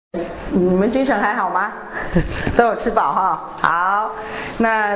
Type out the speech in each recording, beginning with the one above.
你们精神还好吗？都有吃饱哈？好，那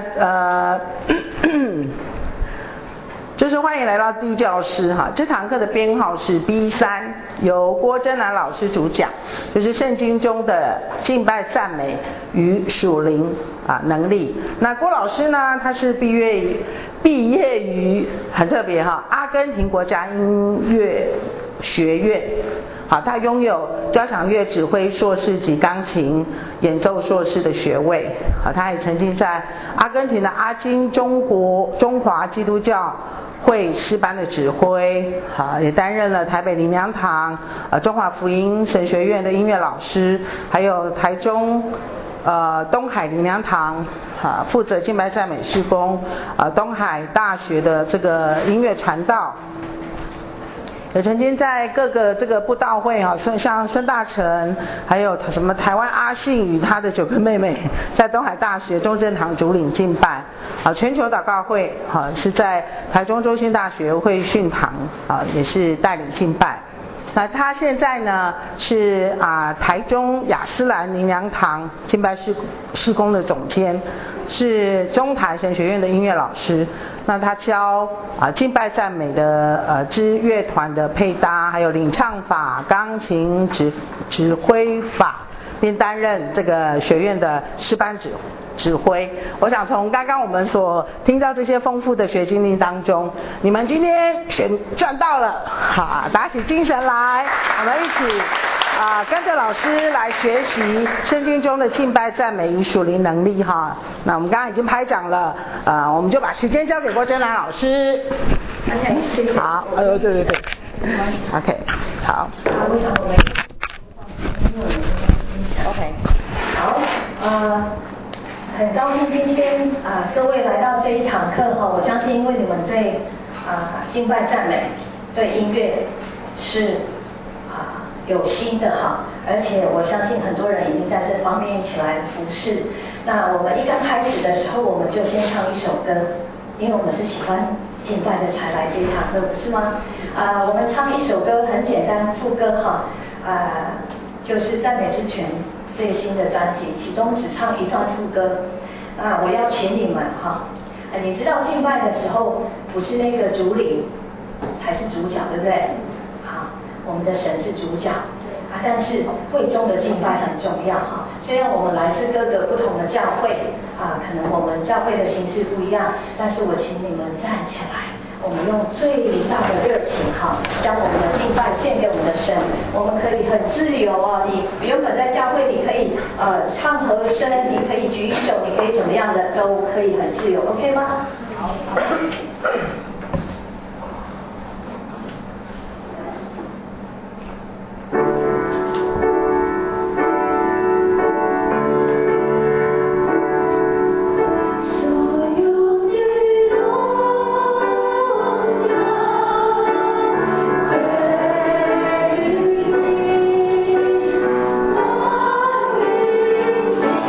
就是欢迎来到地教室哈。这堂课的编号是 B3，由郭真南老师主讲，就是圣经中的敬拜赞美与属灵能力。那郭老师呢，他是毕业于很特别哈，阿根廷国家音乐学院。好，他拥有交响乐指挥硕士及钢琴演奏硕士的学位。好，他也曾经在阿根廷的阿金中华基督教会诗班的指挥。好，也担任了台北灵粮堂中华福音神学院的音乐老师，还有台中东海灵粮堂负责敬拜赞美事工，东海大学的这个音乐传道。也曾经在各个这个布道会像孙大成，还有什么台湾阿信与他的9个妹妹，在东海大学中正堂主领敬拜，全球祷告会是在台中中兴大学会训堂也是带领敬拜。那他现在呢是台中雅斯兰灵粮堂敬拜事工的总监，是中台神学院的音乐老师。那他教敬拜赞美的支乐团的配搭，还有领唱法、钢琴指挥法，并担任这个学院的诗班指挥。我想从刚刚我们所听到这些丰富的学经历当中，你们今天赚到了，好，打起精神来，我们一起跟着老师来学习圣经中的敬拜赞美与属灵能力哈。那我们刚刚已经拍掌了，我们就把时间交给郭真兰老师。 OK， 谢谢。 好，对，OK， 好。 我想我们OK， 好，很高兴今天各位来到这一堂课哈。我相信因为你们对敬拜赞美、对音乐是有心的哈，而且我相信很多人已经在这方面一起来服侍。那我们一刚开始的时候，我们就先唱一首歌，因为我们是喜欢敬拜的才来这一堂课，不是吗？我们唱一首歌很简单，副歌哈，就是赞美之泉最新的专辑，其中只唱一段副歌。我要请你们哈，你知道敬拜的时候不是那个主领才是主角，对不对？好，我们的神是主角但是会中的敬拜很重要哈。虽然我们来自各个不同的教会可能我们教会的形式不一样，但是我请你们站起来，我们用最大的热情将我们的敬拜献给我们的神。我们可以很自由你原本在教会你可以唱和声，你可以举手，你可以怎么样的都可以很自由 ，OK 吗？好。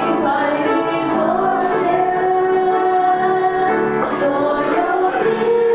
所有的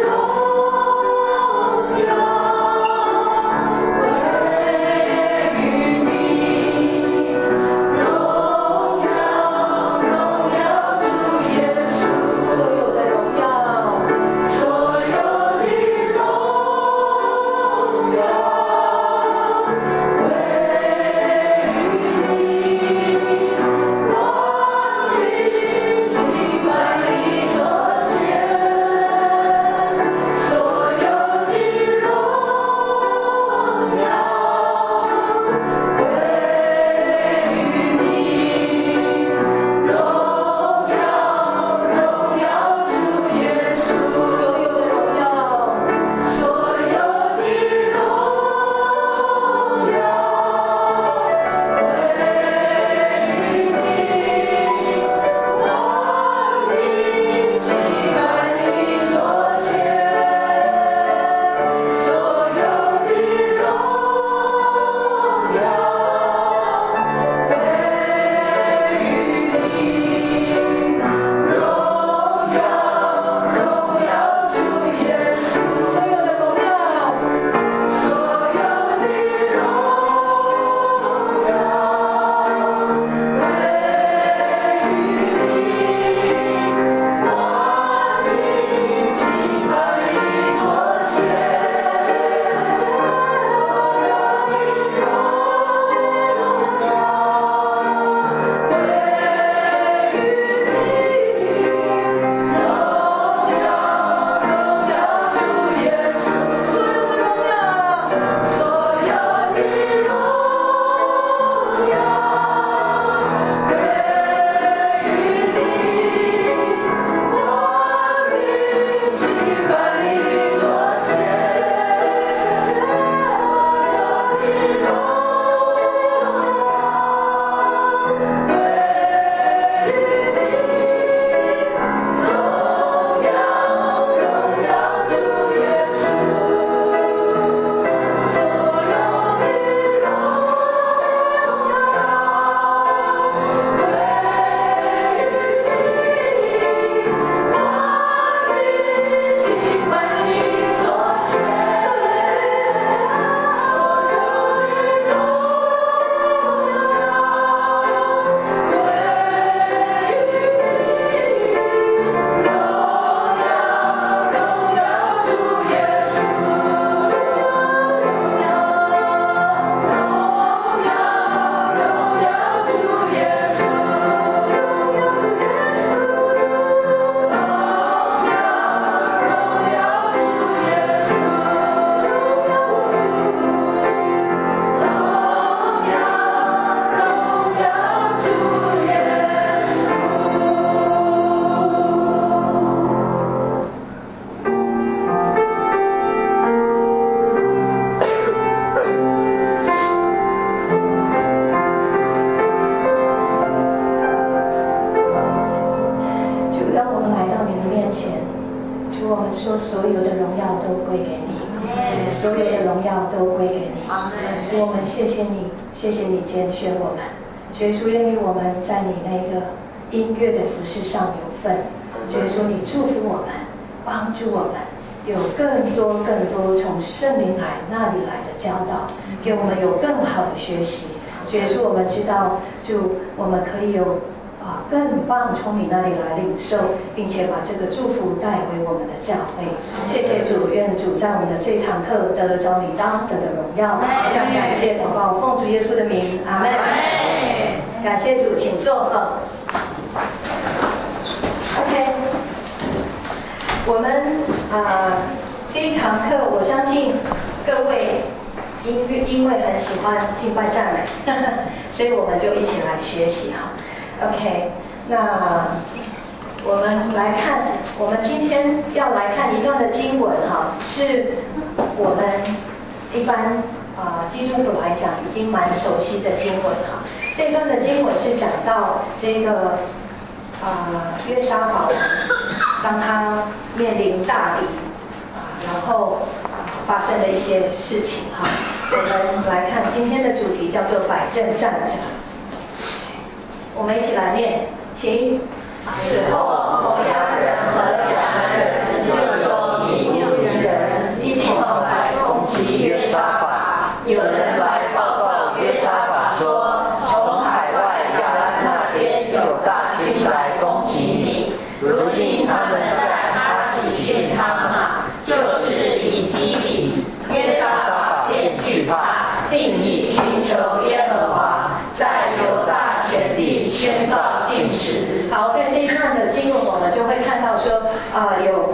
说所有的荣耀都归给你，所有的荣耀都归给你。所以我们谢谢你，谢谢你拣选我们，所以说愿意我们在你那个音乐的服事上有份。所以说你祝福我们，帮助我们有更多从圣灵来那里来的教导，给我们有更好的学习。所以说我们知道，就我们可以有更棒从你那里来领受，并且把这个祝福带回我们的教会。谢谢主，愿主在我们的这一堂课得着你当得的荣耀。非常感谢祷告，奉主耶稣的名，阿门。感谢主，请坐。OK， 我们这一堂课，我相信各位因为很喜欢敬拜赞美，所以我们就一起来学习哈。OK， 那我们来看，我们今天要来看一段的经文哈，是我们一般基督徒来讲已经蛮熟悉的经文哈。这段的经文是讲到这个约沙法王，当他面临大敌然后发生的一些事情哈。我们来看今天的主题叫做摆阵站着。我们一起来念，请。此后，摩押人和亚兰人就有米甸人一同来攻击约沙法。有人来报告约沙法说，从海外亚兰那边有大军来攻击你。如今他们在哈喜逊他玛，就是以基比。约沙法便惧怕，定义寻求耶和华，在犹大全地宣告禁食。好，在这一段的经文，我们就会看到说，有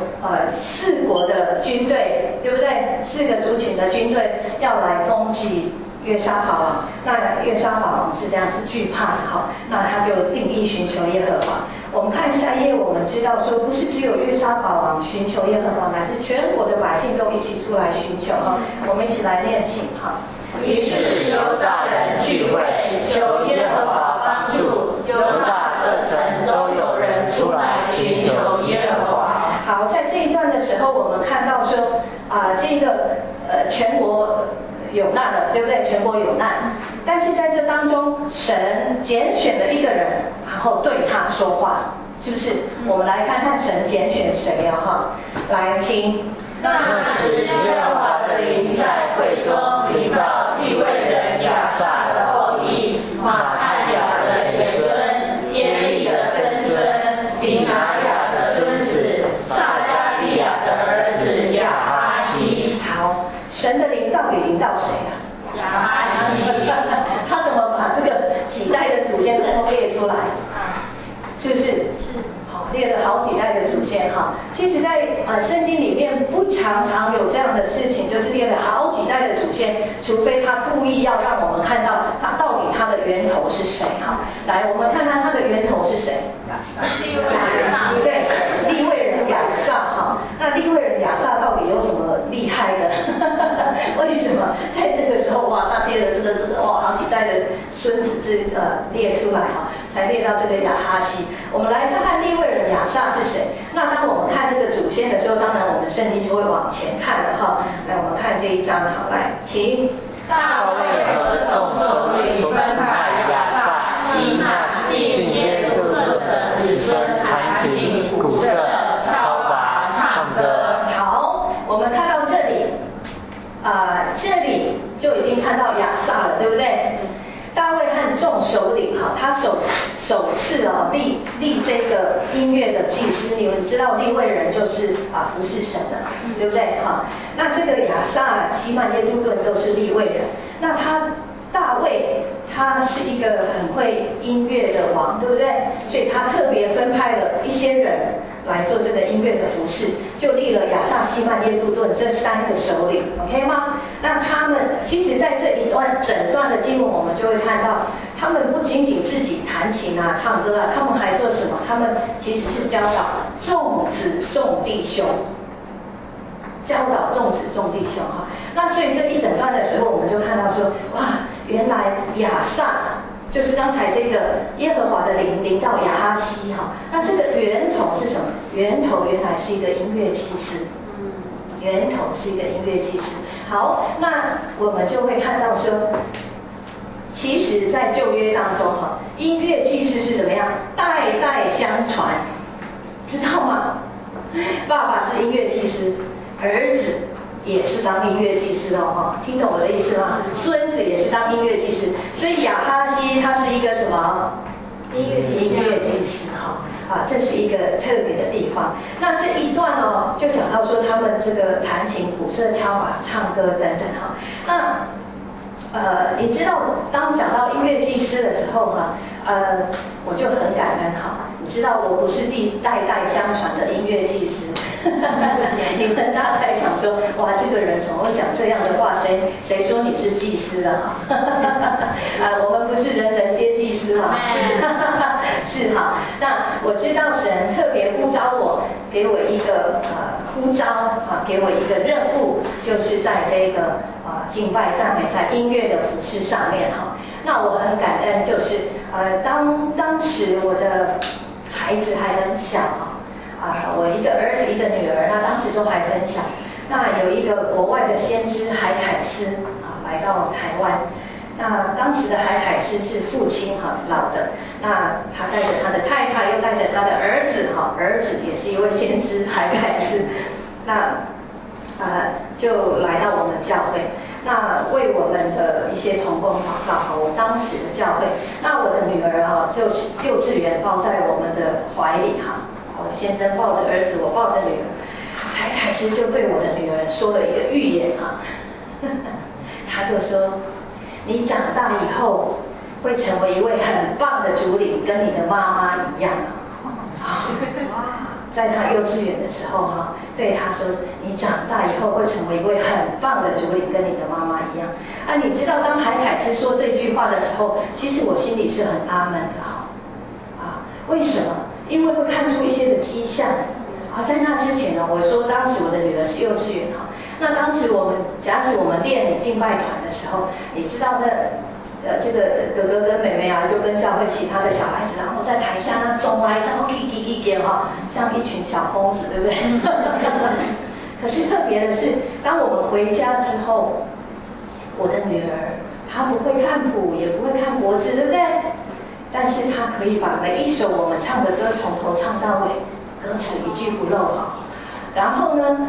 4国的军队，对不对？4个族群的军队要来攻击约沙法王。那约沙法王是这样子惧怕的哈，那他就定义寻求耶和华。我们看下一页，我们知道说，不是只有约沙法王寻求耶和华，乃是全国的百姓都一起出来寻求哈。我们一起来念经哈。于是犹大人聚会，求耶和华帮助，犹大各城都有人出来寻求耶和华。好，在这一段的时候，我们看到说这个全国有难了，对不对？全国有难，但是在这当中，神拣选了一个人，然后对他说话，是不是？我们来看看神拣选谁啊？哈，来听。那时耶和华的灵在会中临到利未人亚萨的后裔马太亚的玄孙耶利的曾孙比拿雅的孙子撒加利亚的儿子亚哈西。好，神的灵到底临到谁啊？亚哈西。他怎么把这个几代的祖先都列出来？是不是？是。好，列了好几代的祖先哈。其实在圣经里面不常有这样的事情，就是列了好几代的祖先，除非他故意要让我们看到他到底他的源头是谁哈。来，我们看看他的源头是谁？利未人。对，利未人亚萨哈。那利未人亚萨到底有什么厉害的？为什么在这个时候哇，他列了这个哇好几代的孙子列出来哈，才列到这个亚哈西。我们来看看利未人亚萨是谁。那当我们看这个祖先的时候，当然我们圣经就会往前看了哈。来，我们看这一章好，来，请。大卫和众首领分派亚萨、希曼、并耶路瑟的子孙弹琴、鼓瑟、敲拔、唱歌。好，我们看到这里，这里就已经看到亚萨了，对不对？大卫和众首领哈，他首次立这个音乐的祭司，你们知道利未人就是服侍神的，对不对哈？那这个亚萨、希曼、耶杜顿都是利未人，那大卫他是一个很会音乐的王，对不对？所以他特别分派了一些人来做这个音乐的服侍，就立了亚萨、希曼、耶杜顿这3个首领 ，OK 吗？那他们其实在这一段整段的经文，我们就会看到，他们不仅仅自己弹琴啊、唱歌啊，他们还做什么？他们其实是教导众子众弟兄。教导众子众弟兄哈，那所以这一整段的时候，我们就看到说，哇，原来亚萨就是刚才这个耶和华的灵临到亚哈西哈，那这个源头是什么？源头原来是一个音乐祭司， 源头是一个音乐祭司。好，那我们就会看到说，其实在旧约当中哈，音乐祭司是怎么样代代相传，知道吗？爸爸是音乐祭司，儿子也是当音乐祭司哦，哈，听懂我的意思吗？孙子也是当音乐祭司，所以亚哈西他是一个什么？音乐祭司哈。这是一个特别的地方。那这一段哦，就讲到说他们这个弹琴、鼓瑟、敲法、唱歌等等哈。那你知道当讲到音乐祭司的时候哈，我就很感恩哈。你知道我不是代代相传的音乐祭司，你们大概想说，哇，这个人怎么会讲这样的话？谁说你是祭司的哈？我们不是人人皆祭司嘛，是哈。那我知道神特别呼召我，给我一个呼召给我一个任务，就是在这个敬拜赞美在音乐的服事上面哈。那我很感恩，就是当时我的孩子还很小我一个儿子一个女儿，那当时都还很小。那有一个国外的先知海凯斯来到台湾，那当时的海凯斯是父亲老的，那他带着他的太太，又带着他的儿子儿子也是一位先知海凯斯，那就来到我们教会，那为我们的一些同工祷告我当时的教会，那我的女儿就是幼稚园抱在我们的怀里我先生抱着儿子，我抱着女儿，海凯斯就对我的女儿说了一个预言他就说，你长大以后会成为一位很棒的主领，跟你的妈妈一样在他幼稚园的时候对他说，你长大以后会成为一位很棒的主领，跟你的妈妈一样你知道当海凯斯说这句话的时候，其实我心里是很阿门的为什么？因为会看出一些的迹象在那之前呢，我说当时我的女儿是幼稚园那当时假使我们练敬拜团的时候，你知道这个哥哥跟妹妹就跟教会其他的小孩子，然后在台下那走来，然后像一群小疯子，对不对？可是特别的是，当我们回家之后，我的女儿她不会看谱，也不会看脖子，对不对？但是她可以把每一首我们唱的歌从头唱到尾，歌词一句不漏然后呢，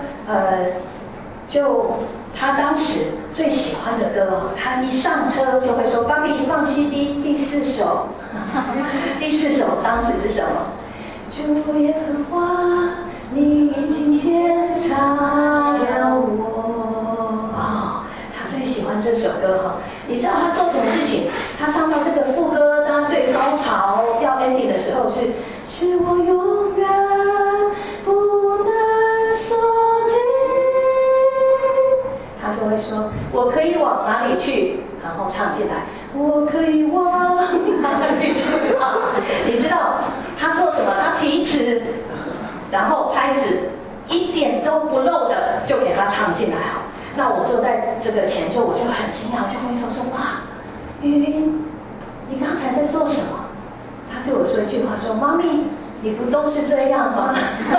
他当时最喜欢的歌他一上车就会说：“爸比，放 CD 第4首。”第4首当时是什么？主耶和华，你已经检查了我。他最喜欢这首歌你知道他做什么事情？他唱到这个副歌，当最高潮要 ending 的时候是我永远不能说尽。他就会说，我可以往哪里去？然后唱进来，我可以往哪里去？你知道他做什么？他提词，然后拍子一点都不漏的就给他唱进来那我坐在这个前座，我就很惊讶，就会说哇，云云，你刚才在做什么？他对我说一句话说，妈咪，你不都是这样吗？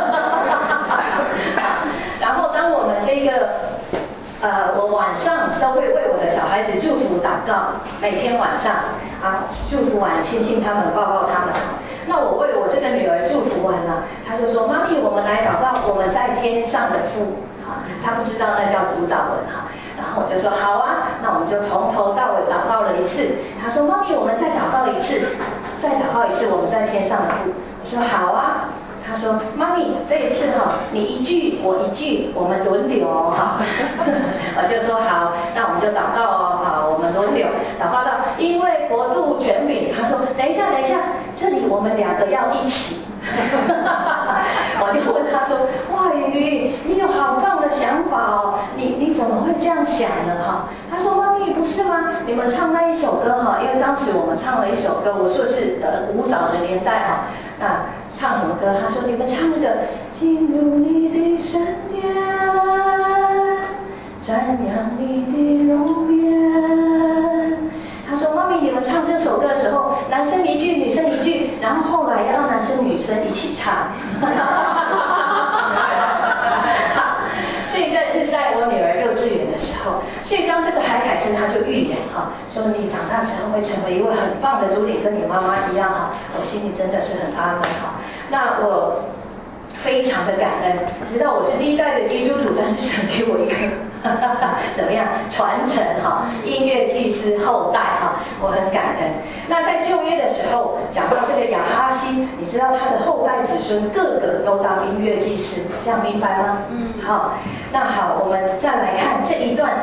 然后当我们这个我晚上都会为我的小孩子祝福祷告，每天晚上祝福完亲亲他们，抱抱他们。那我为我这个女儿祝福完了，她就说，妈咪，我们来祷告我们在天上的父。他不知道那叫主祷文然后我就说好那我们就从头到尾祷告了一次。他说，妈咪，我们再祷告一次，再祷告一次我们在天上的父。我说好他说，妈咪，这一次你一句我一句，我们轮流我就说好，那我们就祷告我们轮流祷告到因为国度权柄。他说等一下，这里我们2个要一起。我就问他说，哇，云，你有好棒的想法你怎么会这样想呢他说，妈咪，不是吗？你们唱那一首歌因为当时我们唱了一首歌，我说是舞蹈的年代唱什么歌？他说你们唱那个进入你的圣殿，瞻仰你的容颜。他说，妈咪，你们唱这首歌的时候，男生一句，女生一句，然后后来要让男生女生一起唱。 所以当这个海凯斯他就预言哈，说你长大之后会成为一位很棒的主领，跟你妈妈一样哈，我心里真的是很阿门哈。那我非常的感恩，直到我是第一代的基督徒，但是神给我一个怎么样传承哈，音乐祭司后代哈，我很感恩。那在旧约的时候讲到这个亚哈西，你知道他的后代子孙个个都当音乐祭司，这样明白吗？好，那好，我们再来看这一段，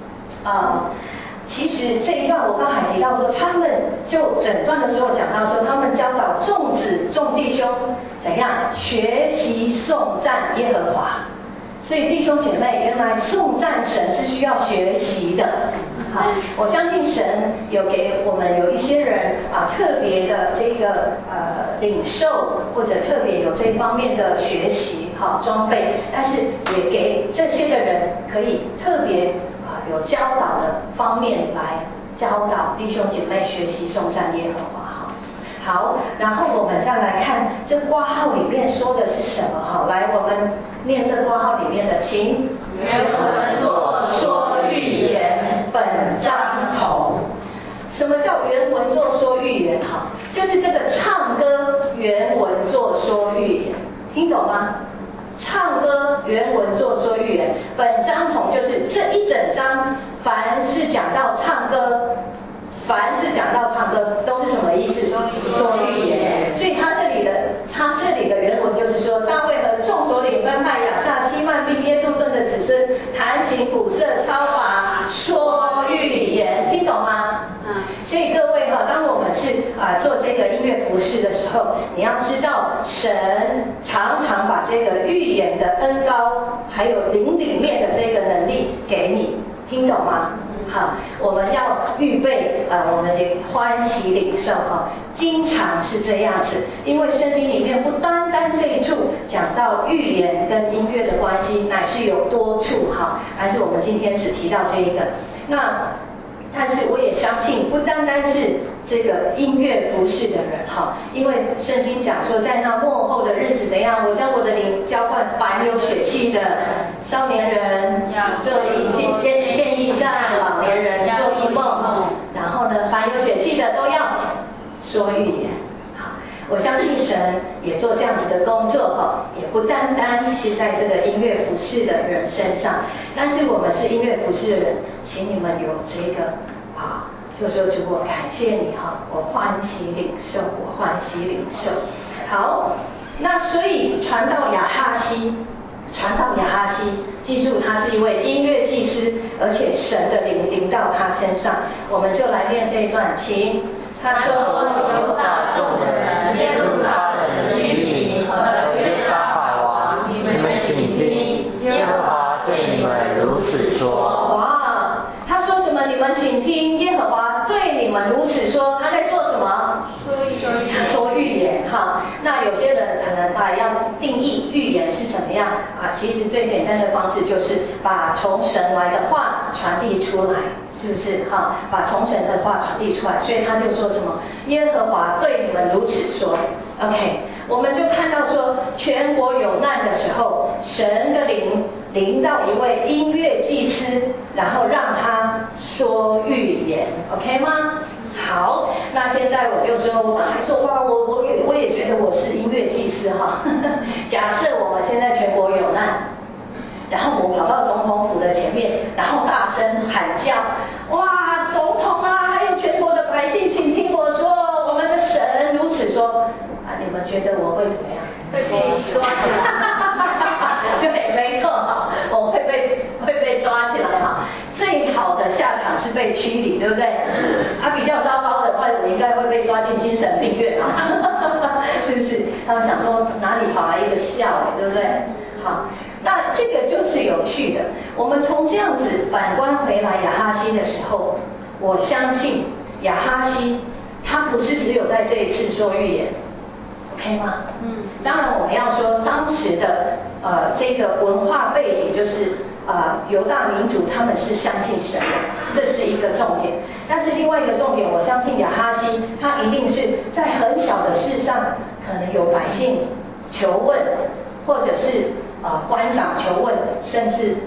其实这一段我刚才提到说，他们就整段的时候讲到说，他们教导众子众弟兄怎样学习颂赞耶和华。所以弟兄姐妹，原来颂赞神是需要学习的。好，我相信神有给我们有一些人特别的这个领受，或者特别有这方面的学习装备，但是也给这些的人可以特别有教导的方面来教导弟兄姐妹学习颂赞耶和华。好，然后我们再来看这括号里面说的是什么哈？来，我们念这括号里面的，请原文作说预言，本章同。什么叫原文作说预言？哈，就是这个唱歌原文作说预言，听懂吗？唱歌原文作说预言，本章同就是这一整章，凡是讲到唱歌。凡是讲到唱歌，都是什么意思？说预言。所以他这里的原文就是说，大卫和众首领分派亚萨、希曼并耶杜顿的子孙，弹琴、鼓瑟、操法、说预言，听懂吗？所以各位当我们是做这个音乐服事的时候，你要知道，神常常把这个预言的恩膏，还有灵里面的这个能力给你，听懂吗？好，我们要预备我们的欢喜领受经常是这样子，因为圣经里面不单单这一处讲到预言跟音乐的关系，乃是有多处但是我们今天只提到这一个。但是我也相信，不单单是这个音乐服事的人因为圣经讲说，在那末后的日子怎样，我将我的灵浇灌凡有血气的少年人，做见异象，老年人做异梦，然后呢，凡有血气的都要说预言。我相信神也做这样子的工作也不单单是在这个音乐服事的人身上，但是我们是音乐服事的人，请你们有这个就说主，我感谢你我欢喜领受，我欢喜领受。好，那所以传到亚哈西，记住他是一位音乐祭司，而且神的灵临到他身上，我们就来念这一段，请。他说：犹大众人、耶路撒冷的居民和约沙法王，你们请听，耶和华对你们如此说。哇，他说什么？你们请听，耶和华对你们如此说。他在做什么？说预言那有些人可能要定义预言是怎么样其实最简单的方式就是把从神来的话传递出来。是不是把从神的话传递出来，所以他就说什么耶和华对你们如此说。 OK， 我们就看到说全国有难的时候，神的灵临到一位音乐祭司，然后让他说预言 OK 吗？好，那现在我就说，我还说哇，我也觉得我是音乐祭司假设我们现在全国有难，然后我跑到总统府的前面，然后大声喊叫，哇，总统还有全国的百姓，请听我说，我们的神如此说你们觉得我会怎么样？会被抓起来。对，没错我会被抓起来最好的下场是被驱离，对不对？比较糟糕的话，我应该会被抓进精神病院是不是？他们想说哪里跑来一个笑对不对？好，那这个就是有趣的。我们从这样子反观回来亚哈西的时候，我相信亚哈西他不是只有在这一次说预言 ，OK 吗？当然我们要说当时的这个文化背景就是犹大民族他们是相信神的，这是一个重点。但是另外一个重点，我相信亚哈西他一定是在很小的事上，可能有百姓求问，或者是官长求问，甚至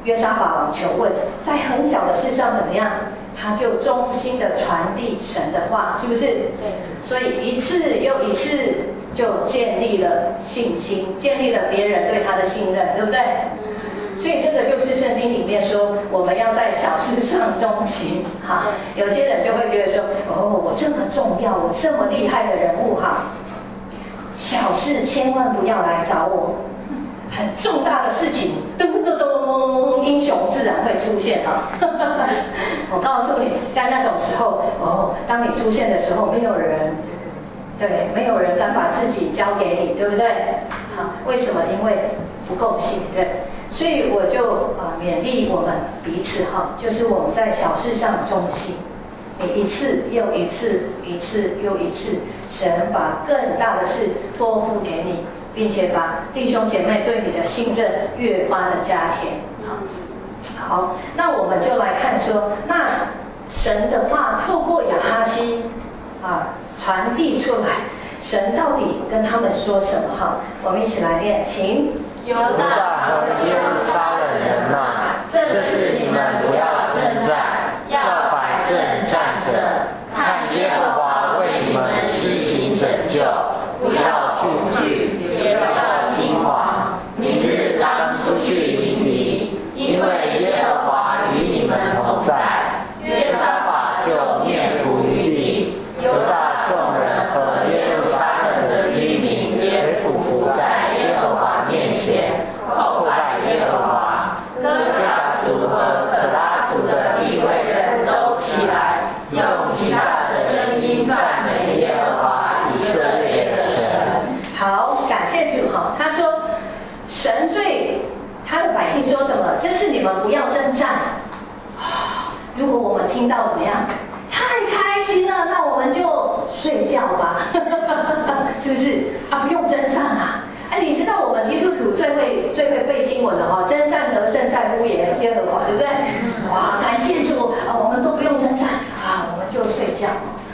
约沙法王求问，在很小的事上怎么样？他就忠心的传递神的话，是不是？对。所以一次又一次就建立了信心，建立了别人对他的信任，对不对？所以这个就是圣经里面说，我们要在小事上忠心。哈，有些人就会觉得说，哦，我这么重要，我这么厉害的人物哈，小事千万不要来找我。很重大的事情，咚咚咚，英雄自然会出现啊！我告诉你，在那种时候，当你出现的时候，没有人敢把自己交给你，对不对？好，为什么？因为不够信任。所以我就勉励我们彼此哈，就是我们在小事上忠心。你一次又一次，一次又一次，神把更大的事托付给你。并且把弟兄姐妹对你的信任越发的加添。好，那我们就来看说，那神的话透过亚哈西传递出来，神到底跟他们说什么？哈，我们一起来念，请。 犹大和耶路撒冷人啊，这事你们不要征战，要摆正站着，看耶和华为你们施行拯救，不要惧惧。也不要惊慌，明日当出去迎敌，因为耶和华与你们同在。约沙法就面伏于地，犹大众人和耶路撒冷的居民也俯伏在耶和华面前，叩拜耶和华。哥辖族和可拉族的利未人都起来，用极大的声音赞美耶和华以色列的神。 好，感谢主哈。他说，神对他的百姓说什么？这是你们不要征战。如果我们听到怎么样？太开心了，那我们就睡觉吧，是不是？不用征战啊！你知道我们基督徒最会背经文了哈，征战得胜在乎耶和华，对不对？哇，感谢主我们都不用征战我们就睡觉。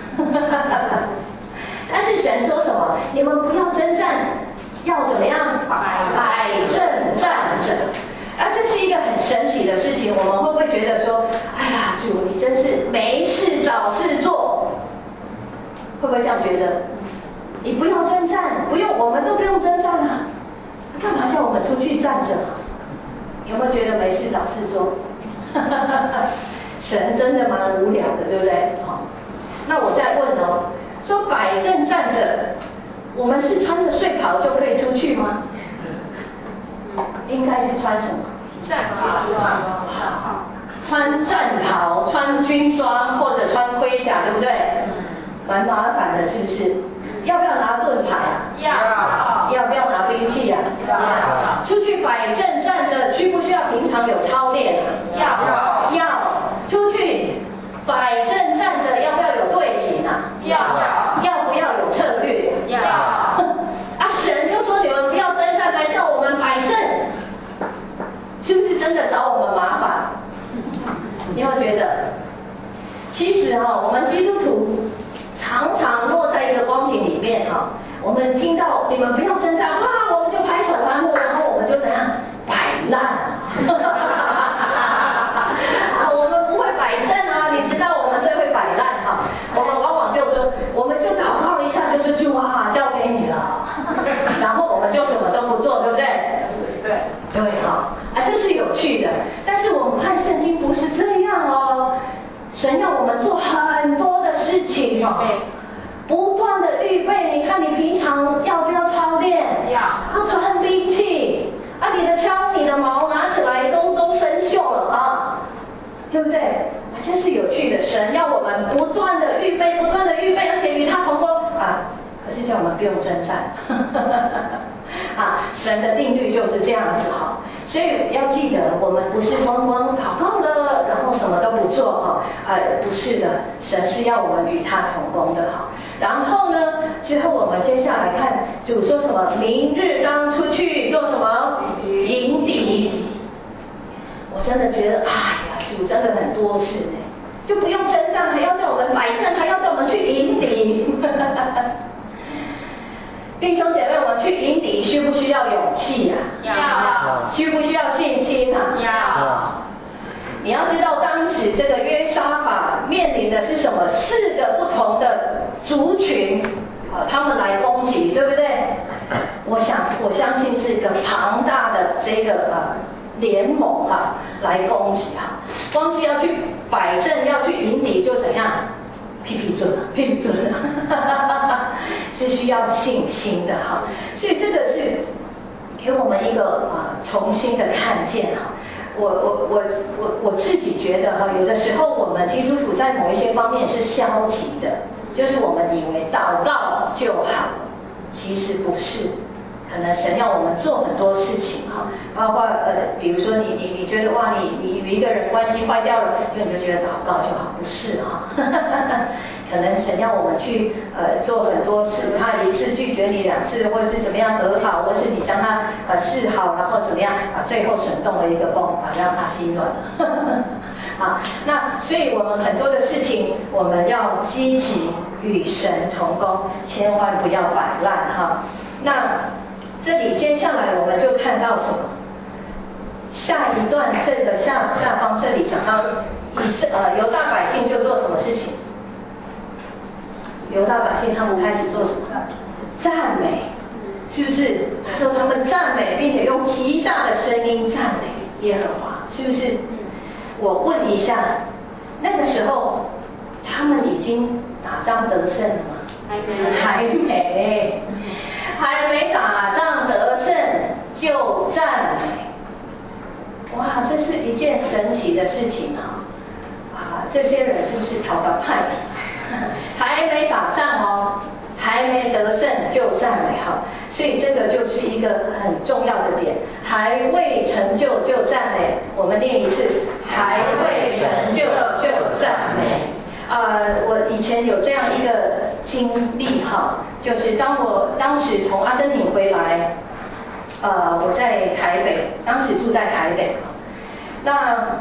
但是神说什么？你们不要征战，要怎么样？摆正站着。这是一个很神奇的事情，我们会不会觉得说，哎呀，主你真是没事找事做？会不会这样觉得？你不用征战，不用，我们都不用征战啊，干嘛叫我们出去站着？有没有觉得没事找事做？神真的蛮无聊的，对不对？那我再问说摆正站着，我们是穿着睡袍就可以出去吗？应该是穿什么？ 战袍。 穿战袍、穿军装或者穿盔甲，对不对？蛮麻烦的，是不是？要不要拿盾牌啊？要不要拿兵器啊？ 要。 出去摆正站着，需不需要平常有操练啊？要。出去摆正站着，要不要有队形啊？要不要有策略？ 要。 神就说你们不要征战，来叫我们摆正，是不是真的找我们麻烦？你有没有觉得？其实我们基督徒常常落在一个光景里面我们听到你们不要征战，我们就拍手欢呼，然后我们就怎样摆烂。我们不会摆正你知道我们最会摆烂我们往往就说，我们就祷告了一下，就是主交给你了，然后我们就什么都不做，对不对？对这是有趣的。但是我们看圣经不是这样神要我们做很多的事情不断的预备。你看你平常要不要操练？要穿兵器你的枪、你的矛拿起来都生锈了对不对？真是有趣的。神要我们不断的预备，而且与他同工可是叫我们不用征战。神的定律就是这样子所以要记得，我们不是光祷告了，然后什么都不做不是的，神是要我们与他同工的然后呢，之后我们接下来看主说什么？明日当出去做什么？迎敌。我真的觉得，主真的很多事就不用征战，还要叫我们摆正，还要叫我们去迎敌。 弟兄姐妹，我们去营敌需不需要勇气啊？ 要。 需不需要信心啊？ 要。 你要知道，当时这个约沙法面临的是什么？4个不同的族群，他们来攻击，对不对？我相信是一个庞大的这个联盟来攻击光是要去摆阵，要去迎敌，就怎样？批准，是需要信心的所以这个是给我们一个重新的看见我自己觉得有的时候我们基督徒在某一些方面是消极的，就是我们以为祷告就好，其实不是。可能神要我们做很多事情包括比如说你觉得哇你与一个人关系坏掉了，你就觉得祷告就好，不是可能神要我们去做很多事，他1次拒绝你2次，或者是怎么样和好，或是你将他示好，然后怎么样最后神动了一个风让他心软了那所以我们很多的事情我们要积极与神同工，千万不要摆烂那这里接下来我们就看到什么？下一段这个下方这里讲到犹大百姓就做什么事情？犹大百姓他们开始做什么？赞美，是不是？他说他们赞美，并且用极大的声音赞美耶和华，是不是？我问一下，那个时候他们已经打仗得胜了吗？还没打仗得胜就赞美，哇，这是一件神奇的事情这些人是不是讨个太平？还没打仗还没得胜就赞美所以这个就是一个很重要的点，还未成就就赞美。我们念一次，还未成就就赞美。我以前有这样一个经历就是当时从阿根廷回来，我在台北，当时住在台北，那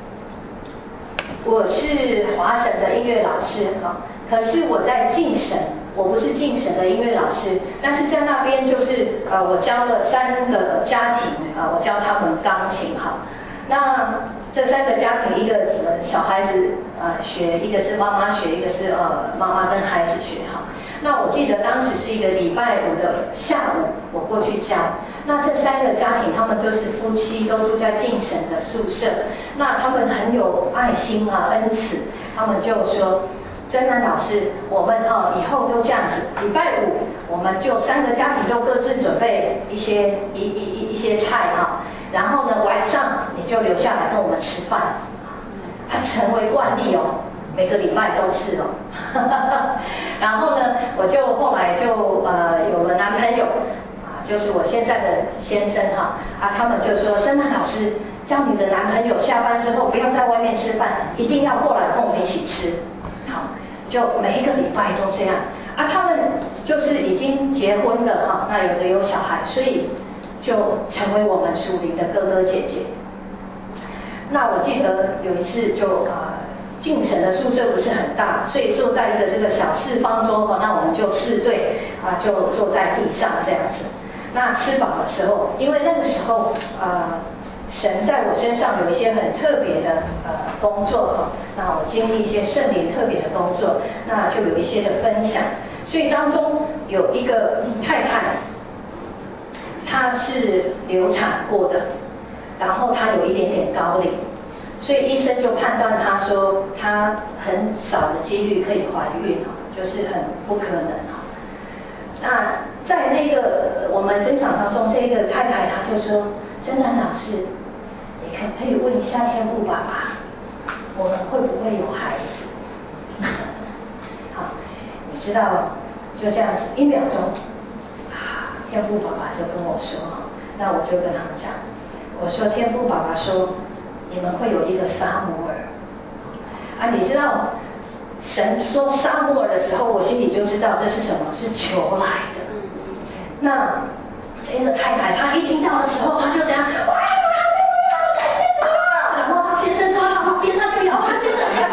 我是华神的音乐老师可是我在敬神，我不是敬神的音乐老师，但是在那边就是我教了3个家庭我教他们钢琴那这3个家庭，一个小孩子学，一个是妈妈学，一个是妈妈跟孩子学那我记得当时是一个礼拜5的下午，我过去教。那这3个家庭，他们都是夫妻，都住在敬神的宿舍。那他们很有爱心恩慈，他们就说：真南老师，我们以后都这样子，礼拜5我们就3个家庭都各自准备一些菜然后呢晚上你就留下来跟我们吃饭，它成为惯例每个礼拜都是然后呢我就后来就有了男朋友就是我现在的先生他们就说：真南老师，叫你的男朋友下班之后不要在外面吃饭，一定要过来跟我们一起吃就每一个礼拜都这样他们就是已经结婚了那有的有小孩，所以就成为我们属灵的哥哥姐姐。那我记得有一次就敬神的宿舍不是很大，所以坐在一个这个小4方桌那我们就4对就坐在地上这样子。那吃饱的时候，因为那个时候神在我身上有一些很特别的工作那我经历一些圣灵特别的工作，那就有一些的分享。所以当中有一个太太，她是流产过的，然后她有一点点高龄，所以医生就判断她说她很少的几率可以怀孕就是很不可能那在那个我们分享当中，这个太太她就说：真南老师，你可以问一下天父爸爸，我们会不会有孩子？你知道就这样子1秒钟天父爸爸就跟我说那我就跟他们讲，我说天父爸爸说你们会有一个撒母耳你知道神说撒母耳的时候，我心里就知道这是什么，是求来的。那这个太太她一听到的时候，她就这样，哇，然后她先生抓到旁边，她就摇她先生，神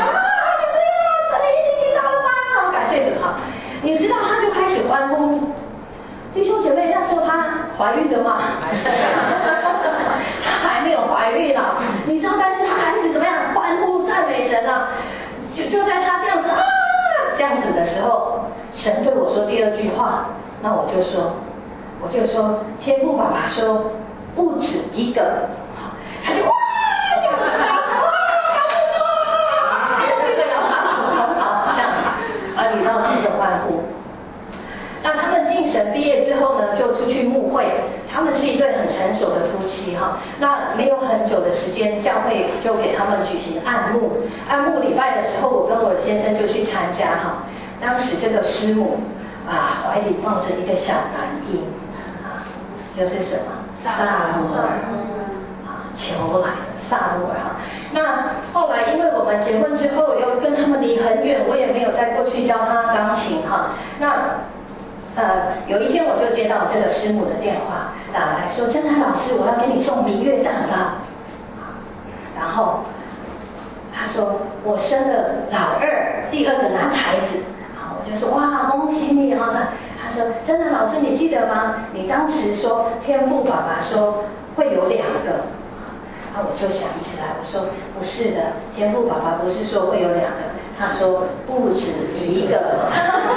你听到了吗？感谢主你知道她就开始欢呼， 弟兄姐妹，那时候她怀孕的吗？她还没有怀孕啊，你知道，但是她开始怎么样欢呼赞美神啊？就在她这样子这样子的时候，神对我说第二句话，那我就说，天父爸爸说不止一个，他就这样子你知道他们的欢呼。那他们进神毕业之后呢，就出去牧会。他们是一对很成熟的夫妻哈。那没有很久的时间，教会就给他们举行按牧。按牧礼拜的时候，我跟我的先生就去参加哈。当时这个师母怀里抱着一个小男婴就是什么撒母耳求来的撒母耳那后来因为我们结婚之后又跟他们离很远，我也没有再过去教他钢琴哈。那有一天我就接到这个师母的电话打来说，真的老师，我要给你送蜜月蛋糕。然后他说我生了老二，第二个男孩子。我就说哇，恭喜你哈！他说真的老师，你记得吗？你当时说天父爸爸说会有2个。我就想起来，我说不是的，天父爸爸不是说会有2个，他说不止1个。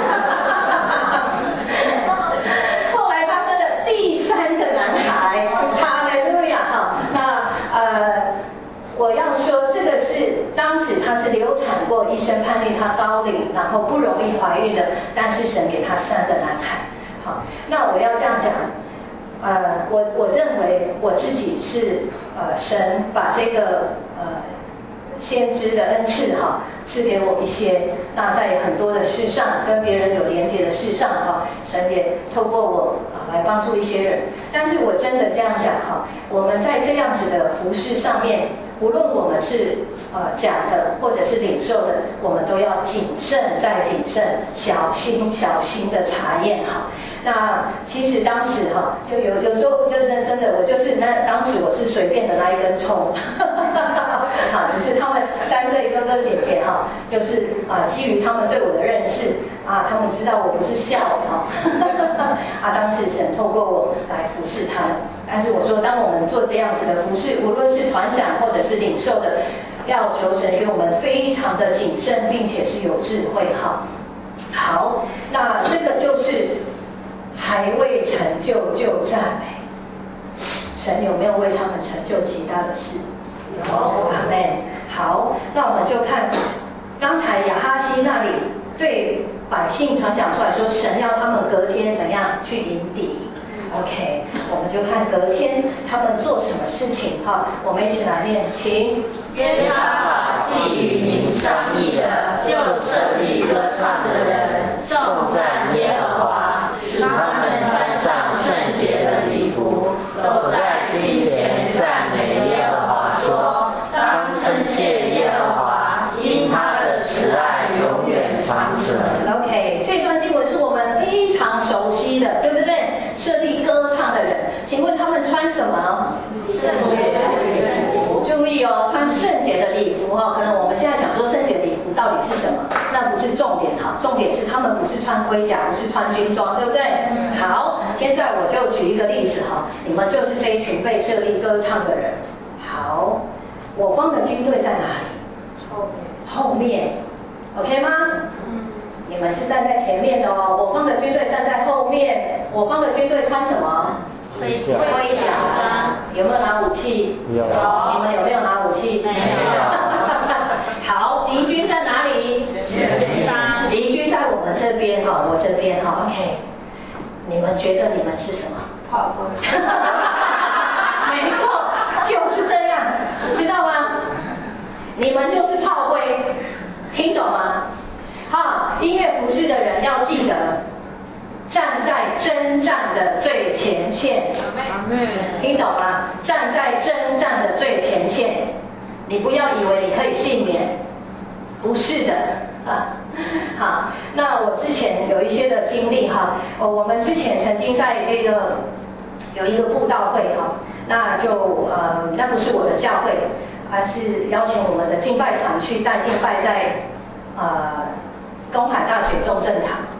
后来他生了第3个男孩，哈利路亚哈！那我要说这个是当时她是流产过，医生判定她高龄，然后不容易怀孕的，但是神给她3个男孩。好，那我要这样讲。我认为我自己是神把这个先知的恩赐赐给我一些，那在很多的事上跟别人有连结的事上神也透过我来帮助一些人。但是我真的这样讲我们在这样子的服事上面，无论我们是讲的或者是领受的，我们都要谨慎再谨慎，小心的查验那其实当时就有时候真的我就是当时我是随便的那一根葱，只是他们3对哥哥姐姐就是基于他们对我的认识他们知道我不是笑当时神透过我来服侍他们。但是我说，当我们做这样子的服侍，无论是团长或者是领受的，要求神给我们非常的谨慎，并且是有智慧好，那这个就是还未成就就赞美。神有没有为他们成就极大的事？有，阿们。好，那我们就看刚才亚哈西那里对百姓传讲出来说，神要他们隔天怎样去迎敌。OK， 我们就看隔天他们做什么事情我们一起来念，请。 约沙法既与民商议了，就设立歌唱的人，颂赞耶和华，使他们穿上圣洁的礼服，走在军前赞美耶和华，说：当称谢耶和华，因他的慈爱永远长存。 OK， 这段经文是我们非常熟悉的，对不对？设立歌唱的人，请问他们穿什么？圣洁的礼服。注意穿圣洁的礼服可能我们现在讲说圣洁的礼服到底是什么，那不是重点重点是他们不是穿盔甲，不是穿军装，对不对？好，现在我就举一个例子你们就是这一群被设立歌唱的人。好，我方的军队在哪里？后面 OK 吗？你们是站在前面的我方的军队站在后面。我方的军队穿什么？ 盔甲。 有没有拿武器？ 有。 你们有没有拿武器？ 没有。 好，敌军在哪里？敌军在我们这边我这边OK。你们觉得你们是什么？炮灰。没错，就是这样，知道吗？你们就是炮灰，听懂吗？音乐服事的人要记得，站在征战的最前线。听懂吗？站在征战的最前线，你不要以为你可以幸免，不是的好，那我之前有一些的经历我们之前曾经在这个有一个布道会那就那不是我的教会，而是邀请我们的敬拜团去带敬拜在东海大学中正堂。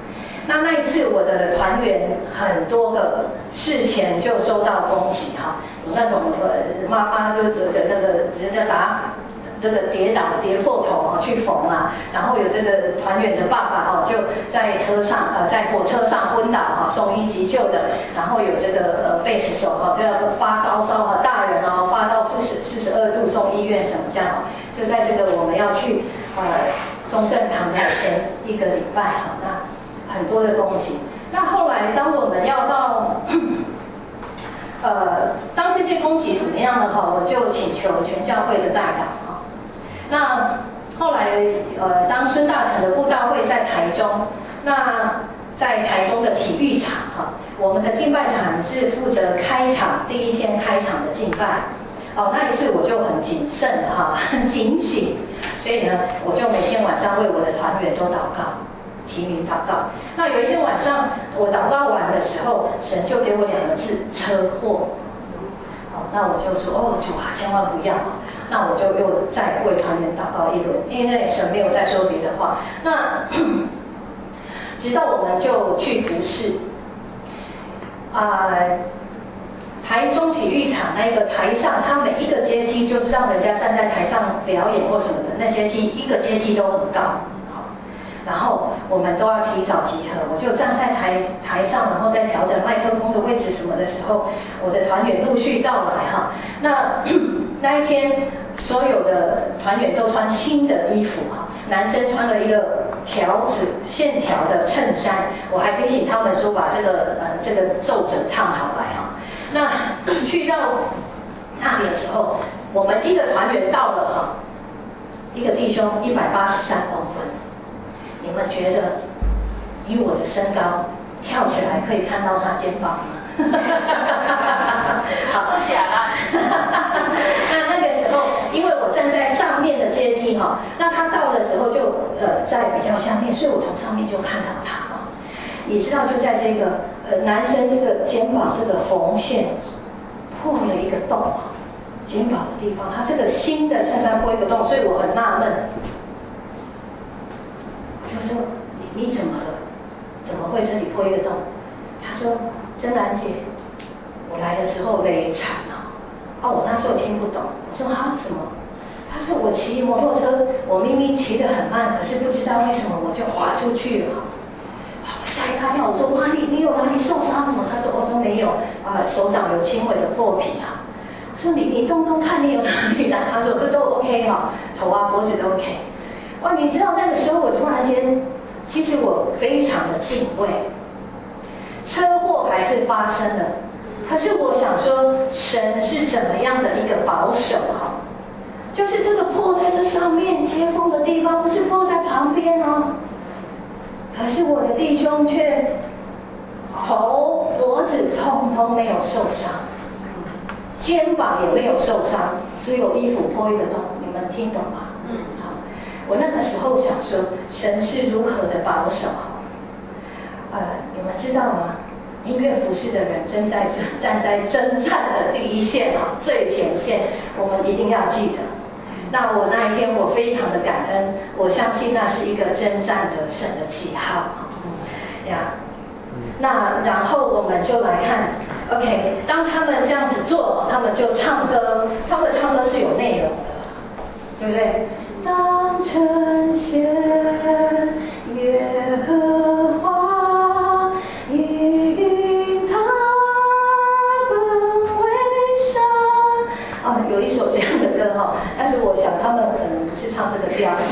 那一次我的团员很多个事前就收到恭喜哈，有那种妈妈就那个直接打这个跌倒跌破头去缝啊，然后有这个团员的爸爸就在车上在火车上昏倒送医急救的，然后有这个贝斯手就要发高烧大人发到42度送医院什么这样就在这个我们要去中正堂的前1个礼拜那很多的恭喜。那后来当我们要到当这些恭喜怎么样的我就请求全教会的代祷那后来当师大城的布道会在台中，那在台中的体育场我们的敬拜团是负责开场第一天开场的敬拜那一次我就很谨慎很警醒，所以呢我就每天晚上为我的团员都祷告，提名祷告。那有一天晚上我祷告完的时候，神就给我2个字：车祸。那我就说主啊，千万不要那我就又再为团员祷告一轮，因为神没有再说别的话。那直到我们就去服事台中体育场那个台上，它每一个阶梯就是让人家站在台上表演或什么的，那阶梯一个阶梯都很高然后我们都要提早集合，我就站在台上，然后再调整麦克风的位置什么的时候，我的团员陆续到来那一天所有的团员都穿新的衣服男生穿了一个线条的衬衫，我还提醒他们说把这个皱褶烫好来那去到那里的时候，我们一个团员到了一个弟兄183公分。你们觉得以我的身高跳起来可以看到他肩膀吗？好，是假的。那个时候，因为我站在上面的阶梯那他到的时候就在比较下面，所以我从上面就看到他你知道，就在这个男生这个肩膀这个缝线破了一个洞肩膀的地方，他这个新的衬衫破一个洞，所以我很纳闷。就说你怎么了？怎么会这里破一个洞？他说：真兰姐，我来的时候累惨我那时候听不懂。我说什么？他说我骑摩托车，我明明骑得很慢，可是不知道为什么我就滑出去了。我吓一大跳，我说妈，你有哪里受伤吗？他说都没有手掌有轻微的破皮我说你动看你有哪里他说都 OK 头脖子都 OK。你知道那个时候我突然间，其实我非常的敬畏。车祸还是发生了，可是我想说，神是怎么样的一个保守就是这个破在这上面接缝的地方，不是破在旁边可是我的弟兄却头、脖子通通没有受伤，肩膀也没有受伤，只有衣服破一个洞。你们听懂吗？我那个时候想说，神是如何的保守你们知道吗？音乐服侍的人站在征战的第一线最前线，我们一定要记得。那我那一天我非常的感恩，我相信那是一个征战得胜的记号那然后我们就来看 ，OK， 当他们这样子做，他们就唱歌，他们唱歌是有内容的，对不对？当晨显耶和华因他本为神有一首这样的歌但是我想他们可能不是唱这个调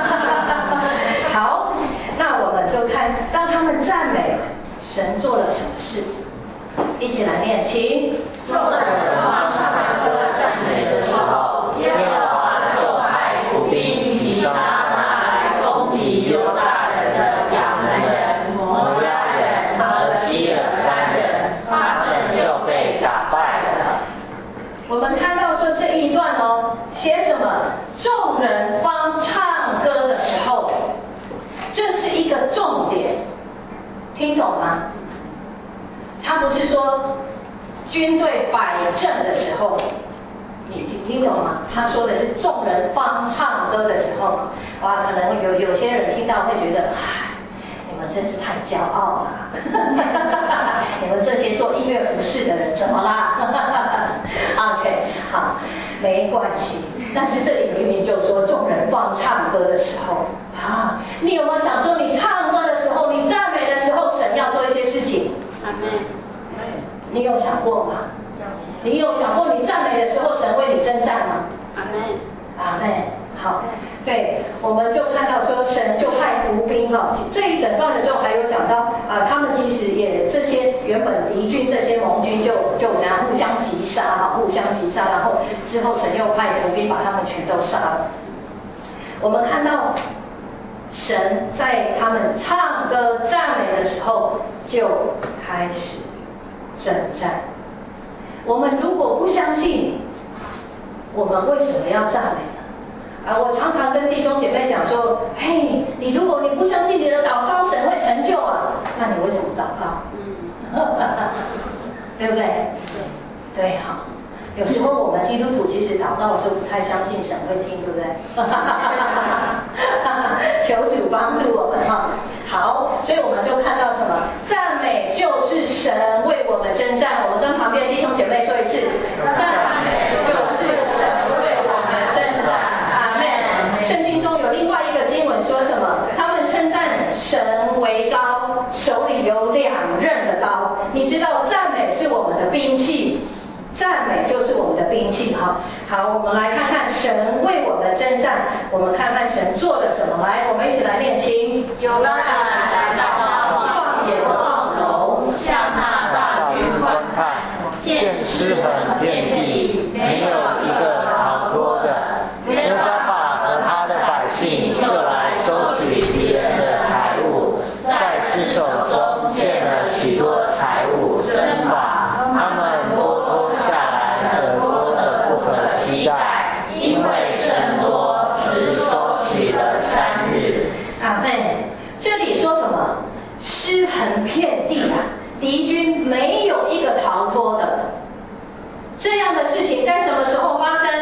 好，那我们就看当他们赞美神做了什么事，一起来念，请。 众人方唱歌赞美的时候，耶和华就派苦兵击杀拿来攻击犹大人的亚门人、摩押人和基尔山人，他们就被打败了。 我们看到说这一段写什么？众人方唱歌的时候，这是一个重点，听懂吗？他不是说军队摆阵的时候，你听懂吗？他说的是众人方唱歌的时候，可能有些人听到会觉得，你们真是太骄傲了。你们这些做音乐服饰的人怎么啦？OK， 好，没关系。但是这里明明就说众人放唱歌的时候啊，你有没有想说，你唱歌的时候，你赞美的时候，神要做一些事情？ 阿门。 你有想过吗？你有想过你赞美的时候，神为你征战吗？ 阿门。 阿门。好，对，我们就看到说神就派伏兵哈，这一整段的时候还有讲到他们其实也这些原本敌军这些盟军就怎样互相击杀哈，互相击杀，然后之后神又派伏兵把他们全都杀了。我们看到神在他们唱歌赞美的时候就开始征战。我们如果不相信，我们为什么要赞美呢？我常常跟弟兄姐妹讲说，嘿，如果你不相信你的祷告神会成就啊，那你为什么祷告？对不对？对哈。有时候我们基督徒其实祷告的时候不太相信神会听，对不对？求主帮助我们哈。好，所以我们就看到什么？赞美就是神为我们征战。我们跟旁边的弟兄姐妹说一次，赞美就是神为我们征战。阿们。圣经中有另外一个经文说什么？他们称赞神为高，手里有2刃的刀。你知道赞美是我们的兵器。赞美就是我们的兵器哈。好，我们来看看神为我们征战，我们看看神做了什么。来，我们一起来念经。 有人来到旷野望楼，向那大军观看，见尸横遍地，没有一个逃脱的。约沙法和他的百姓就来收取敌人的财物，在尸首中见了许多财物珍宝，他们多下来的多的不可期待，因为神多只收取了3日。 阿们。这里说什么？尸横遍地啊，敌军没有一个逃脱的。这样的事情在什么时候发生？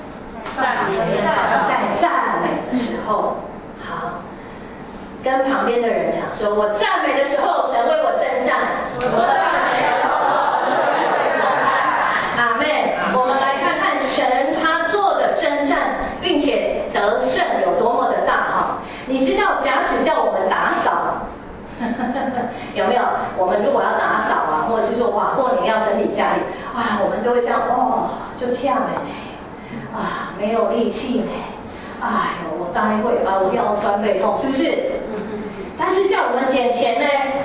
在赞美的时候。好，跟旁边的人讲说，我赞美的时候，神为我征战。我赞美的时候，神为我征战。阿们。我们来看看神他做的征战，并且得胜有多么的大哈。你知道，假使叫我们打扫，有没有？我们如果要打扫啊，或者是说哇，过年要整理家里啊，我们都会这样就跳没有力气嘞，哎呦，我待会我腰酸背痛，是不是？但是叫我们捡钱呢，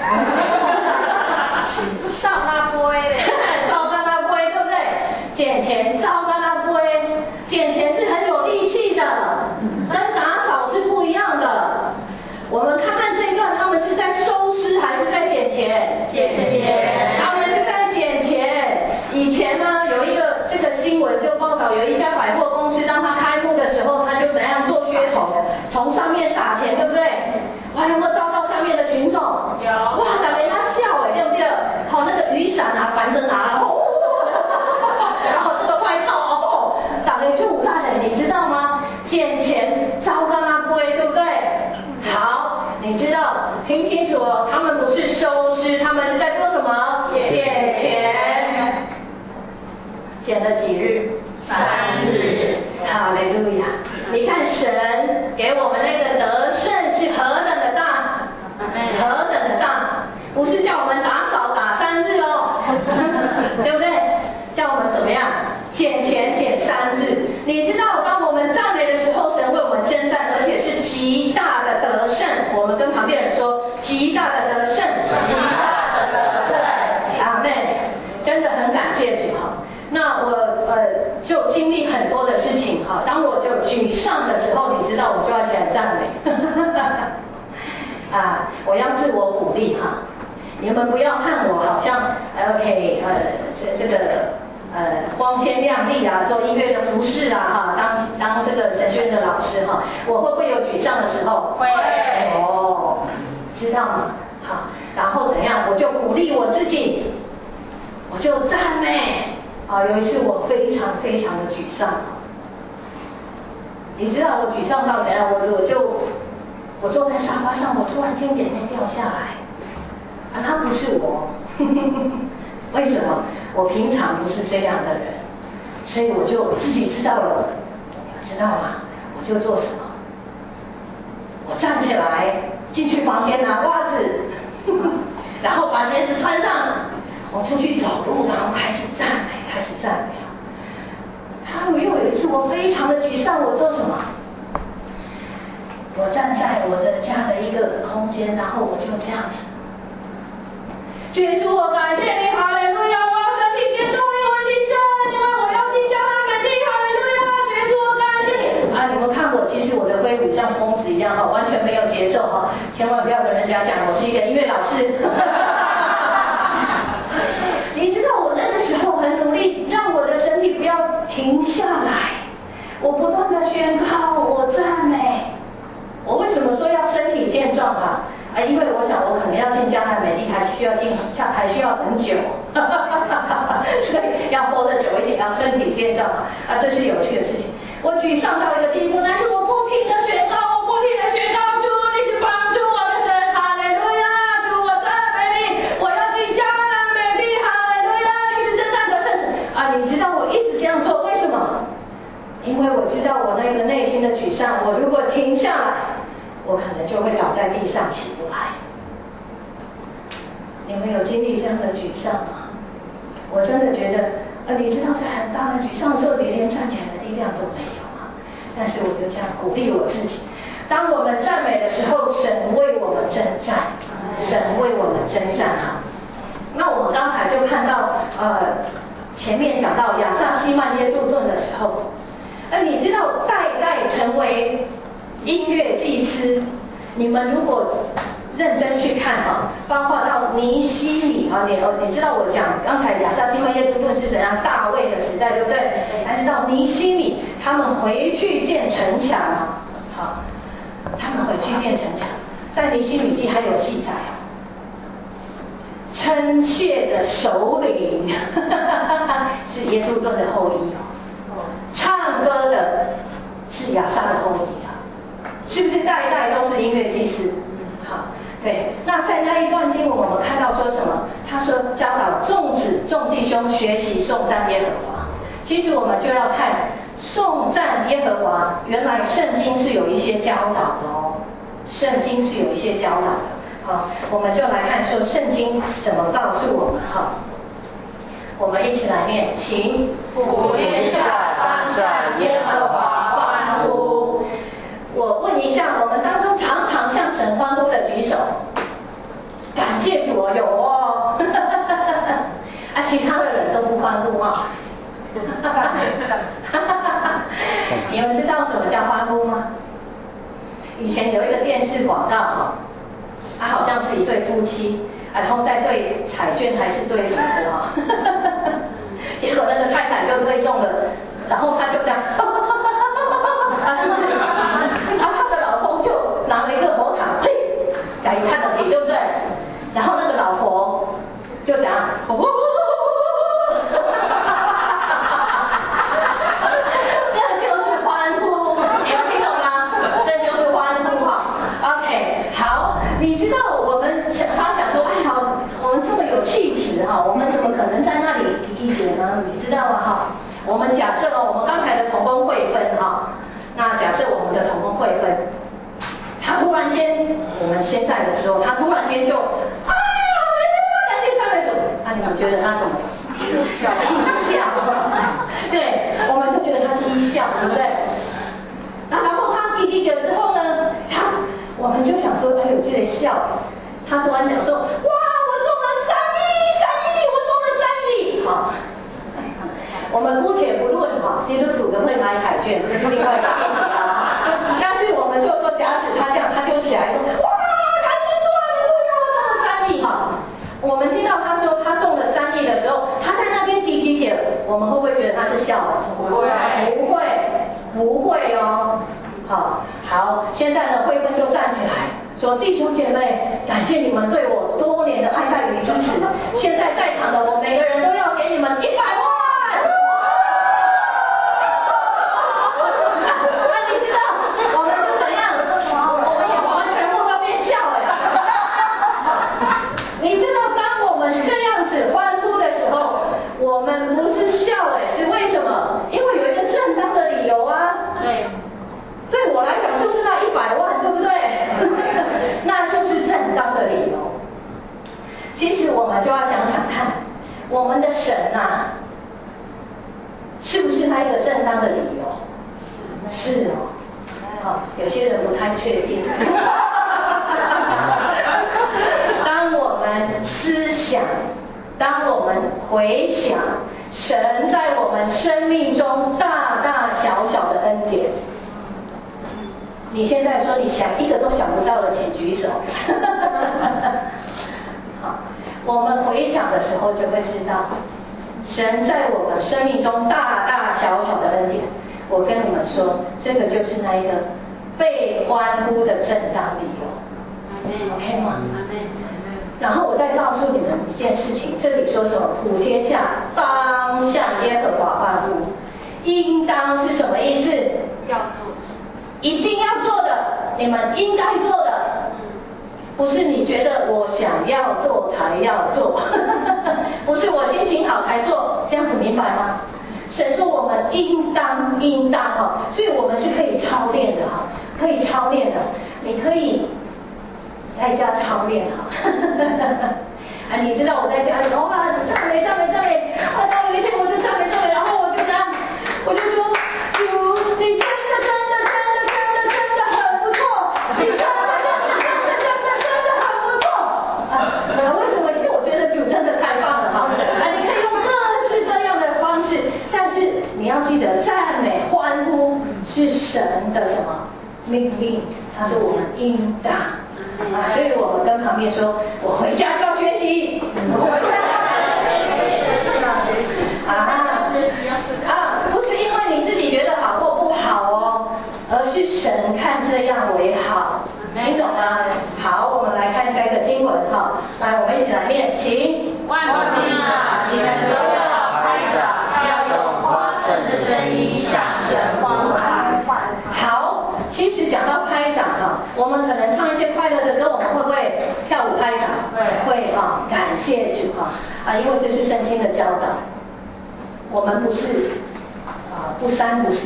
少那杯嘞， 少干那杯，对不对？捡钱少干那杯，捡钱是很有力气的，跟打扫是不一样的。我们看看这一段，他们是在收尸还是在捡钱？ 捡钱。 他们是在捡钱。以前呢，有一个这个新闻就报道，有一家百货公司，当他开幕的时候，他就怎样做噱头，从上面撒钱，对不对？哇，有没有招到下面的群众？ 有。 哇，大家笑对不对？好，那个雨伞反着拿，然后这个外套大家就烂了，你知道吗？捡钱招干那不会，对不对？好，你知道，听清楚哦，他们不是收尸，他们是在做什么？捡钱。捡了几日？3日。哈利路亚！你看神给我们那个得胜是何等的大，何等的大，不是叫我们打扫打3日哦，对不对？叫我们怎么样？捡钱捡3日。你知道，当我们赞美的时候，神为我们征战，而且是极大的得胜。我们跟旁边人说，极大的得胜，极大的得胜。阿们，真的很感谢主哈。那我就经历很多的事情哈。当我就沮丧的时候，你知道，我就要起来赞美。我要自我鼓励哈。你们不要看我好像 OK 这个光鲜亮丽啊，做音乐的服饰啊哈，当这个神学院的老师哈，我会不会有沮丧的时候？ 会。 知道吗？好，然后怎样？我就鼓励我自己，我就赞美。有一次我非常非常的沮丧，你知道我沮丧到怎样？ 我坐在沙发上，我突然间眼泪掉下来，那不是我，为什么？我平常不是这样的人，所以我就自己知道了，你们知道吗？我就做什么？我站起来进去房间拿袜子，然后把鞋子穿上，我出去走路，然后开始赞美。又有一次我非常的沮丧，我做什么？我站在我的家的一个空间，然后我就这样子，主我感谢你，哈利路亚！我要身体变动，我去见你们，我要进加拿美地，哈利路亚！主我感谢你你们看我，其实我的挥舞像疯子一样完全没有节奏千万不要跟人家讲我是一个音乐老师。你知道我那个时候很努力，让我的身体不要停下来，我不断的宣告，我赞美。我为什么说要身体健壮因为我想我可能要进加拿美地，还需要很久，所以要活得久一点，要身体健壮这是有趣的事情。我沮丧到一个地步，但是我不停的宣告，主你是帮助我的神，哈利路亚！主我赞美你，我要进加拿美地，哈利路亚！你是征战的圣神你知道我一直这样做，为什么？因为我知道我那个内心的沮丧，我如果停下来，我可能就会倒在地上起不来。你们有经历这样的沮丧吗？我真的觉得你知道在很大的沮丧的时候，你连站起来的力量都没有但是我就这样鼓励我自己，当我们赞美的时候，神为我们征战，那我们刚才就看到前面讲到亚萨西曼耶杜顿的时候，你知道代代成为音乐祭司，你们如果认真去看包括到尼希米你知道我讲刚才亚萨西曼耶杜顿是怎样大卫的时代，对不对？还是到尼希米他们回去建城墙他们回去建城墙，在尼希米记还有记载称谢的首领是耶杜顿的后裔唱歌的是亚萨的后裔是不是代代都是音乐祭司？对，那在那一段经文我们看到说什么？他说教导众子众弟兄学习颂赞耶和华。其实我们就要看颂赞耶和华，原来圣经是有一些教导的我们就来看说圣经怎么告诉我们我们一起来念，请普天下当向耶和华欢呼。 我问一下，我们当中常常向神欢呼的举手。感谢主有其他的人都不欢呼你们知道什么叫欢呼吗？以前有一个电视广告他好像是一对夫妻然后在对彩券还是对什么的结果那个太太就对中了，然后他就这样然后他的老公就拿了一个佛塔给他的底，对不对？然后那个老婆就这样这就是欢呼，你们听懂吗？这就是欢呼OK， 好，你知道我们常想说我们这么有气质我们怎么可能在那里理解呢？你知道吗我们假设我们刚才的同工会分那假设我们的同工会分，他突然间我们现在的时候，他突然间就感谢赞美主你们觉得他怎么低笑？对，我们就觉得他低笑，对不对？然后他滴的时候呢，我们就想说有这个笑，他突然讲说哇，我中了3亿，我中了3亿我们姑且不论基督徒的会买彩券，这是另外一个问题但是我们就说假使他这样，他就起来说哇，感谢主我中了3亿我们听到他说他中了3亿的时候，他在那边滴点，我们会不会觉得他是笑？不会好，现在呢，慧芬就站起来说：“弟兄姐妹，感谢你们对我多年的爱戴与支持。现在在场的我每个人都要给你们100万。”你知道我们是怎样？我们也完全们这样子欢呼的时候，我们不是笑是为什么？因为有一个正当的理由啊。对。对我来讲就是那100万，对不对？那就是正当的理由。其实我们就要想想看，我们的神啊，是不是那一个正当的理由？是哦。有些人不太确定。当我们思想，当我们回想神在我们生命中大大小小的恩典，你现在说你想一个都想不到的，请举手。好，我们回想的时候就会知道，神在我们生命中大大小小的恩典。我跟你们说，这个就是那一个被欢呼的正当理由。OK 吗？然后我再告诉你们一件事情，这里说什么？普天下当向耶和华欢呼，应当是什么意思？要做，一定要做的，你们应该做的，不是你觉得我想要做才要做，不是我心情好才做，这样子明白吗？神说我们应当所以我们是可以操练的可以操练的，你可以在家操练你知道我在家里哇，赞美，到有一天我就赞美，然后我就这样，我就说主，你真的很不错，你真的很不错为什么？因为我觉得主真的太棒了你可以用各式各样的方式，但是你要记得，赞美欢呼是神的什么命令，它是我们应当所以我们跟旁边说，我回家就要学习，我回家要学习不是因为你自己觉得好或不好而是神看这样为好，你懂吗？好，我们来看下一个经文来，我们一起来念，请。 万民啊，你们都要拍掌，要用夸胜的声音向神欢呼。 好，其实讲到拍掌我们可能唱一些快乐的歌，我们会不会跳舞拍掌？会感谢主因为这是圣经的教导，我们不是不三不四，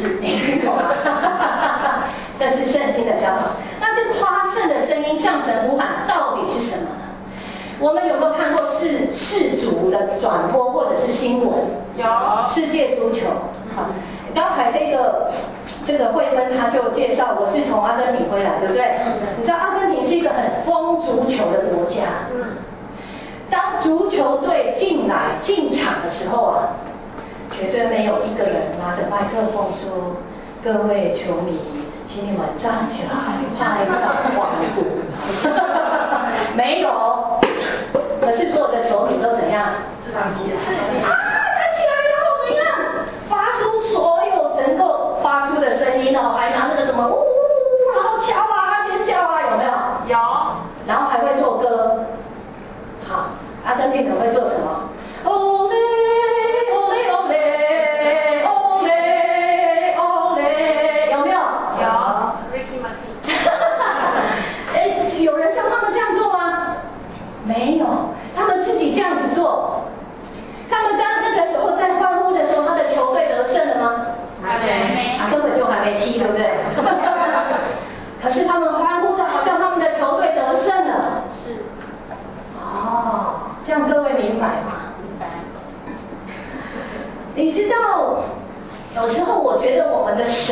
这是圣经的教导。那这夸胜的声音向神呼喊到底是什么呢？我们有没有看过世足的转播或者是新闻？有，世界足球。刚才这个慧芬他就介绍，我是从阿根廷回来，对不对？你知道阿根廷是一个很疯足球的国家。当足球队进场的时候绝对没有一个人拿着麦克风说：“各位球迷，请你们站起来，拍掌欢呼。”没有，可是所有的球迷都怎样？站起来，然后怎样？发出所有能够发出的声音还拿那个什么然后敲尖叫有没有？有。然后还会做歌。好，阿根廷人会做什么？哦嘞哦嘞哦嘞哦嘞哦嘞，有没有？有。Ricky Martin。有人像他们这样做吗？没有，他们自己这样子做。他们当这个时候在欢呼的时候，他的球队得胜了吗？还没。根本就还没踢，对不对？可是他们欢呼的好像他们的球队得胜了。是。这样各位明白吗？明白。你知道，有时候我觉得我们的神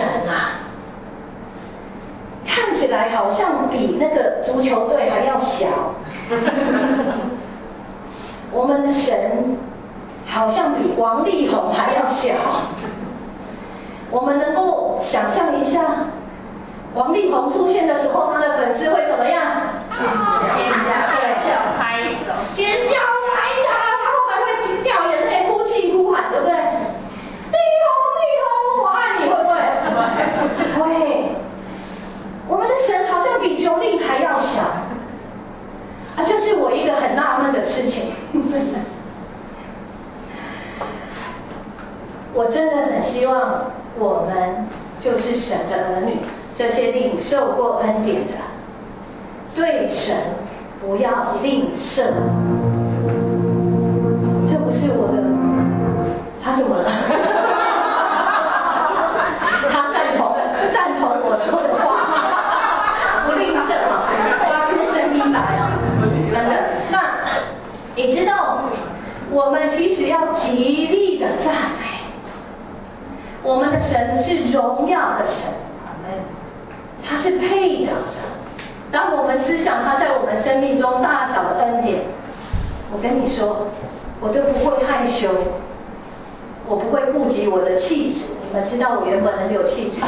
看起来好像比那个足球队还要小。我们的神好像比王力宏还要小。我们能够想象一下，王力宏出现的时候，他的粉丝会怎么样？尖叫拍手，尖叫拍手，然后还会掉眼泪、哭泣、呼喊，对不对？力宏，我爱你，会不会？会。我们的神好像比球力还要小就是我一个很纳闷的事情。我真的很希望我们就是神的儿女，这些领受过恩典的，对神不要吝啬。 你知道，我们其实要极力的赞美，我们的神是荣耀的神，他是配得的。当我们思想他在我们生命中大小的恩典，我跟你说，我就不会害羞，我不会顾及我的气质。你们知道我原本很有气质，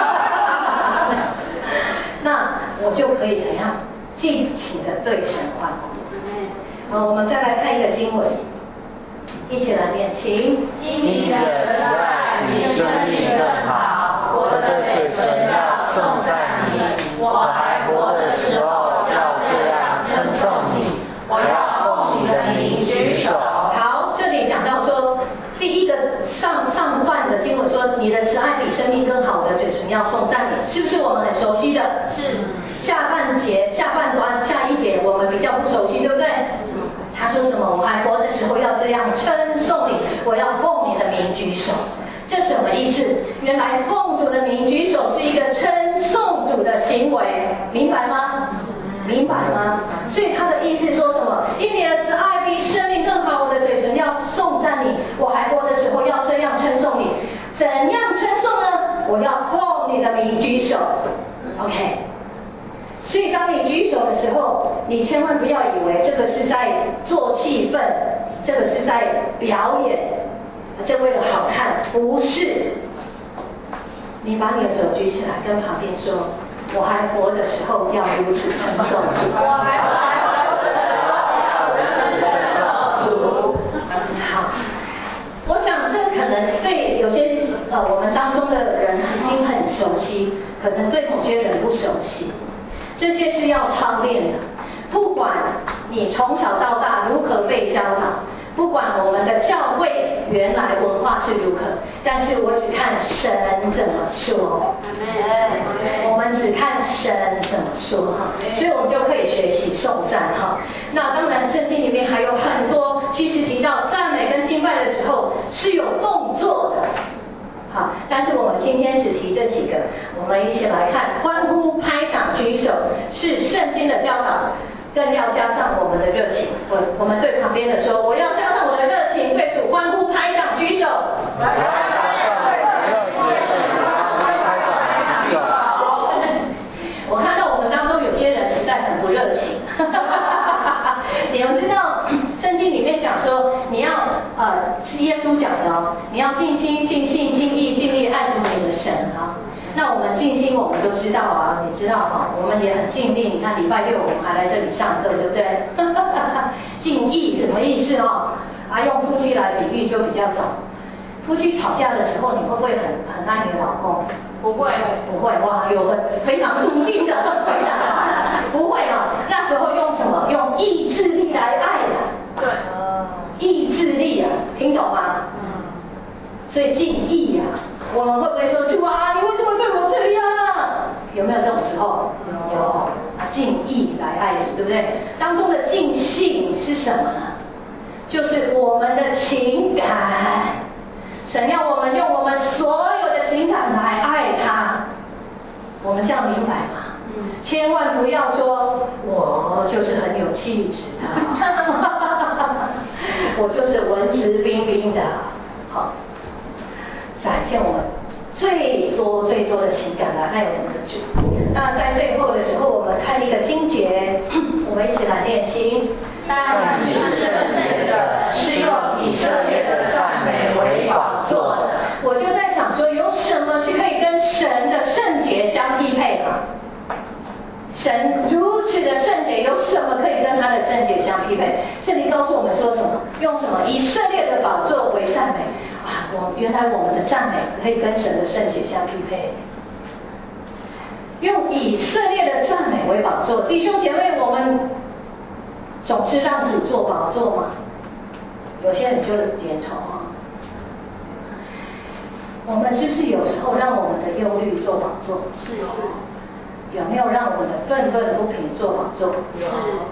那我就可以怎样尽情的对神欢呼。好，我们再来看一个经文，一起来念，请。 你的慈爱比生命更好，我的嘴唇要颂赞你，我还活的时候要这样称颂你，我要奉你的名举手。 好，这里讲到说，第一个上段的经文说，你的慈爱比生命更好，我的嘴唇要颂赞你，是不是我们很熟悉的？是。下半段下一节我们比较不熟悉，对不对？他说什么？我还活的时候要这样称颂你，我要奉你的名举手。这什么意思？原来奉主的名举手是一个称颂主的行为，明白吗？明白吗？所以他的意思说什么？因你的慈爱比生命更好，我的嘴唇要颂赞你，我还活的时候要这样称颂你。怎样称颂呢？我要奉你的名举手。OK。所以当你举手的时候，你千万不要以为这个是在做气氛，这个是在表演，这为了好看，不是。你把你的手举起来，跟旁边说，我还活的时候要如此称颂主。我还活的时候要如此称颂主。好，我想这可能对有些我们当中的人已经很熟悉，可能对某些人不熟悉。这些是要操练的，不管你从小到大如何被教导，不管我们的教会原来文化是如何，但是我只看神怎么说，我们只看神怎么说哈，所以我们就可以学习颂赞哈。那当然圣经里面还有很多，其实提到赞美跟敬拜的时候是有动作的。好，但是我们今天只提这几个，我们一起来看，欢呼、拍掌、举手是圣经的教导，更要加上我们的热情。我们对旁边的说，我要加上我的热情，对主欢呼、拍掌、举手。我看到我们当中有些人实在很不热情。你们知道圣经里面讲说，你要是耶稣讲的哦，你要尽心、尽性、尽意、尽力爱主你的神啊。那我们尽心，我们都知道啊，你知道哈，我们也很尽力。你看礼拜六我们还来这里上课，对不对？尽意什么意思哦？用夫妻来比喻就比较懂。夫妻吵架的时候，你会不会很爱你老公？不会，不会哇，有非常努力的回答，不会啊。那时候用什么？用意志力来爱的。对，意志力啊，听懂吗？所以尽意啊，我们会不会说主啊，你为什么对我这样？有没有这种时候？有，尽意来爱主，对不对？当中的尽性是什么呢？就是我们的情感。神要我们用我们所有的情感来爱他，我们这样明白吗？千万不要说我就是很有气质的，我就是文质彬彬的，好，展现我们最多的情感来爱我们的主。那在最后的时候，我们看一个经节，我们一起来念经。 但你是圣洁的，是用以色列的赞美为宝座的。 我就在想说，有什么是可以跟神的圣洁相匹配吗？神如此的圣洁，有什么可以跟他的圣洁相匹配？这里告诉我们说什么？用什么？以色列的宝座为赞美啊！原来我们的赞美可以跟神的圣洁相匹配。用以色列的赞美为宝座，弟兄姐妹，我们总是让主做宝座吗？有些人就点头啊。我们是不是有时候让我们的忧虑做宝座？是。有没有让我们的愤愤不平做宝座？有。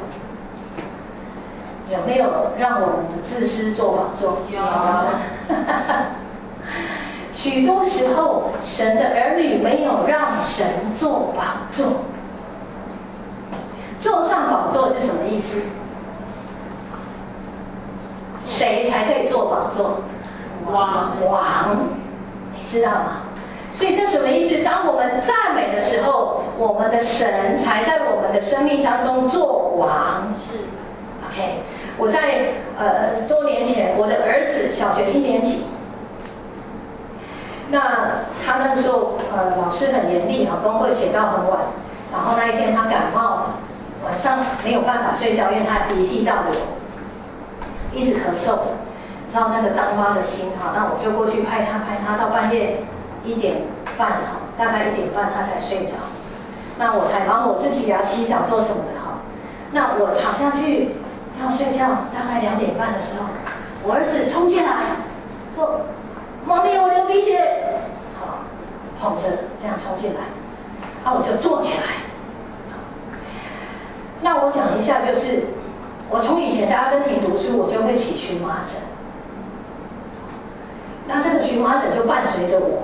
有没有让我们的自私做宝座？有。许多时候，神的儿女没有让神做宝座。坐上宝座是什么意思？ 谁才可以做宝座？王，你知道吗？所以这什么意思？当我们赞美的时候，我们的神才在我们的生命当中做王。是 ，OK。我在多年前，我的儿子小学1年级，那他那时候老师很严厉，功课写到很晚，然后那一天他感冒了，晚上没有办法睡觉，因为他鼻涕倒流，一直咳嗽，知道那个当妈的心那我就过去拍他到半夜1点半大概1点半他才睡着，那我才帮我自己洗澡做什么的那我躺下去要睡觉，大概2点半的时候，我儿子冲进来说：“妈咪，我流鼻血。”捧着这样冲进来，我就坐起来。那我讲一下，就是我从以前在阿根廷读书，我就会起荨麻疹。那这个荨麻疹就伴随着我，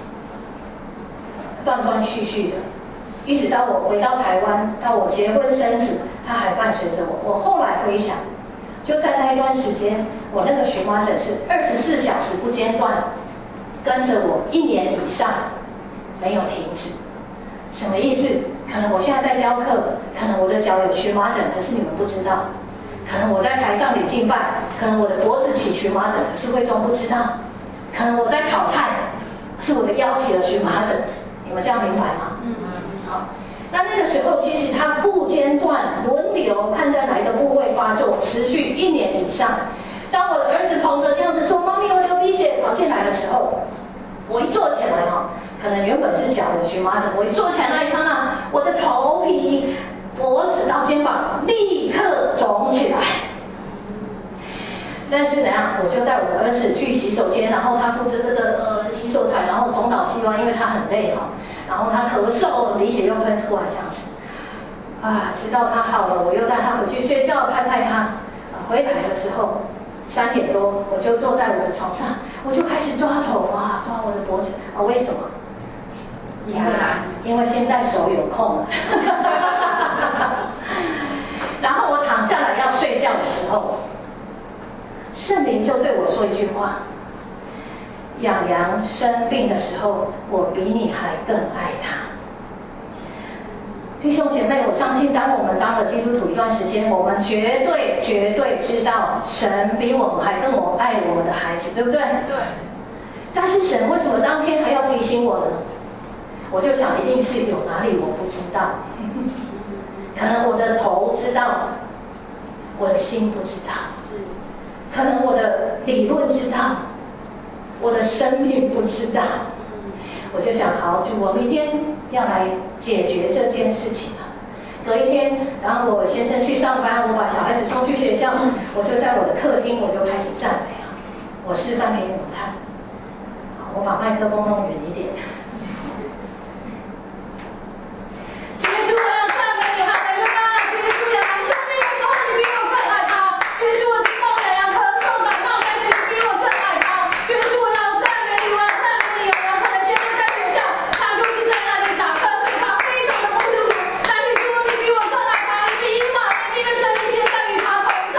断断续续的，一直到我回到台湾，到我结婚生子，它还伴随着我。我后来回想，就在那一段时间，我那个荨麻疹是24小时不间断，跟着我1年以上。没有停止，什么意思？可能我现在在教课，可能我的脚有荨麻疹，可是你们不知道；可能我在台上领敬拜，可能我的脖子起荨麻疹，可是会众不知道；可能我在炒菜，是我的腰起了荨麻疹，你们这样明白吗？好。那个时候其实它不间断轮流，看在哪一个部位发作，持续1年以上。当我的儿子捧着这样子说：“妈咪，我流鼻血”跑进来的时候，我一坐起来可能原本是脚有荨麻疹，我一坐起来那一刹那，我的头皮、脖子到肩膀立刻肿起来。但是我就带我的儿子去洗手间，然后他扶着这个洗手台，然后东倒西歪，因为他很累然后他咳嗽，鼻血又喷出来这样子。直到他好了，我又带他回去睡觉，拍他。回来的时候3点多，我就坐在我的床上，我就开始抓头发，抓我的脖子。为什么？因为现在手有空了。然后我躺下来要睡觉的时候，圣灵就对我说一句话：“养羊生病的时候，我比你还更爱他。”弟兄姐妹，我相信当我们当了基督徒一段时间，我们绝对知道神比我们还更爱我们的孩子，对不对？对。但是神为什么当天还要提醒我呢？我就想一定是有哪里我不知道，可能我的头知道，我的心不知道，可能我的理论知道，我的生命不知道。我就想，好，就我明天要来解决这件事情了。隔一天，然后我先生去上班，我把小孩子送去学校，我就在我的客厅，我就开始赞美我示范给你们看。我把麦克风弄远一点。耶稣，我要赞美你，哈利路亚！耶稣呀，生病的时候你比我更爱他。耶稣，我今后怎样咳嗽感冒，但是你比我更爱他。耶稣，我要赞美你，我要赞美你。然后呢，耶稣在学校，他就是在那里打瞌睡，他非常的不舒服。但是主，你比我更爱他，起码你的生命现在与他同在。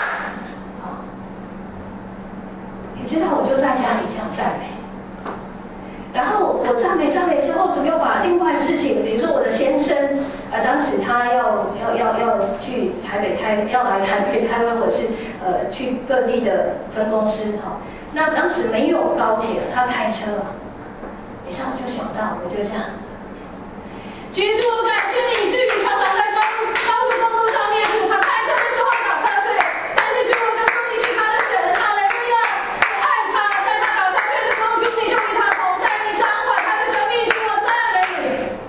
你知道，我就在家里这样赞美。然后我赞美之后，主又把另外的事情，比如说我的先生，当时他要去台北要来台北开会，或是去各地的分公司那当时没有高铁，他开车你知道，我就想到，我就这样，耶稣，我感谢你，至于常常在高速公路上面，主他开车的时候打瞌睡，但是主我就说你是他的神，哈利路亚，你爱他，在他打瞌睡的时候，主你就与他同在，你掌管他的生命，主我赞美你。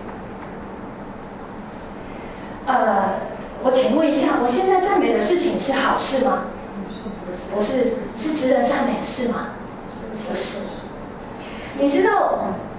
我请问一下，我现在赞美的事情是好事吗？不是，是值得赞美的事吗？不是。你知道，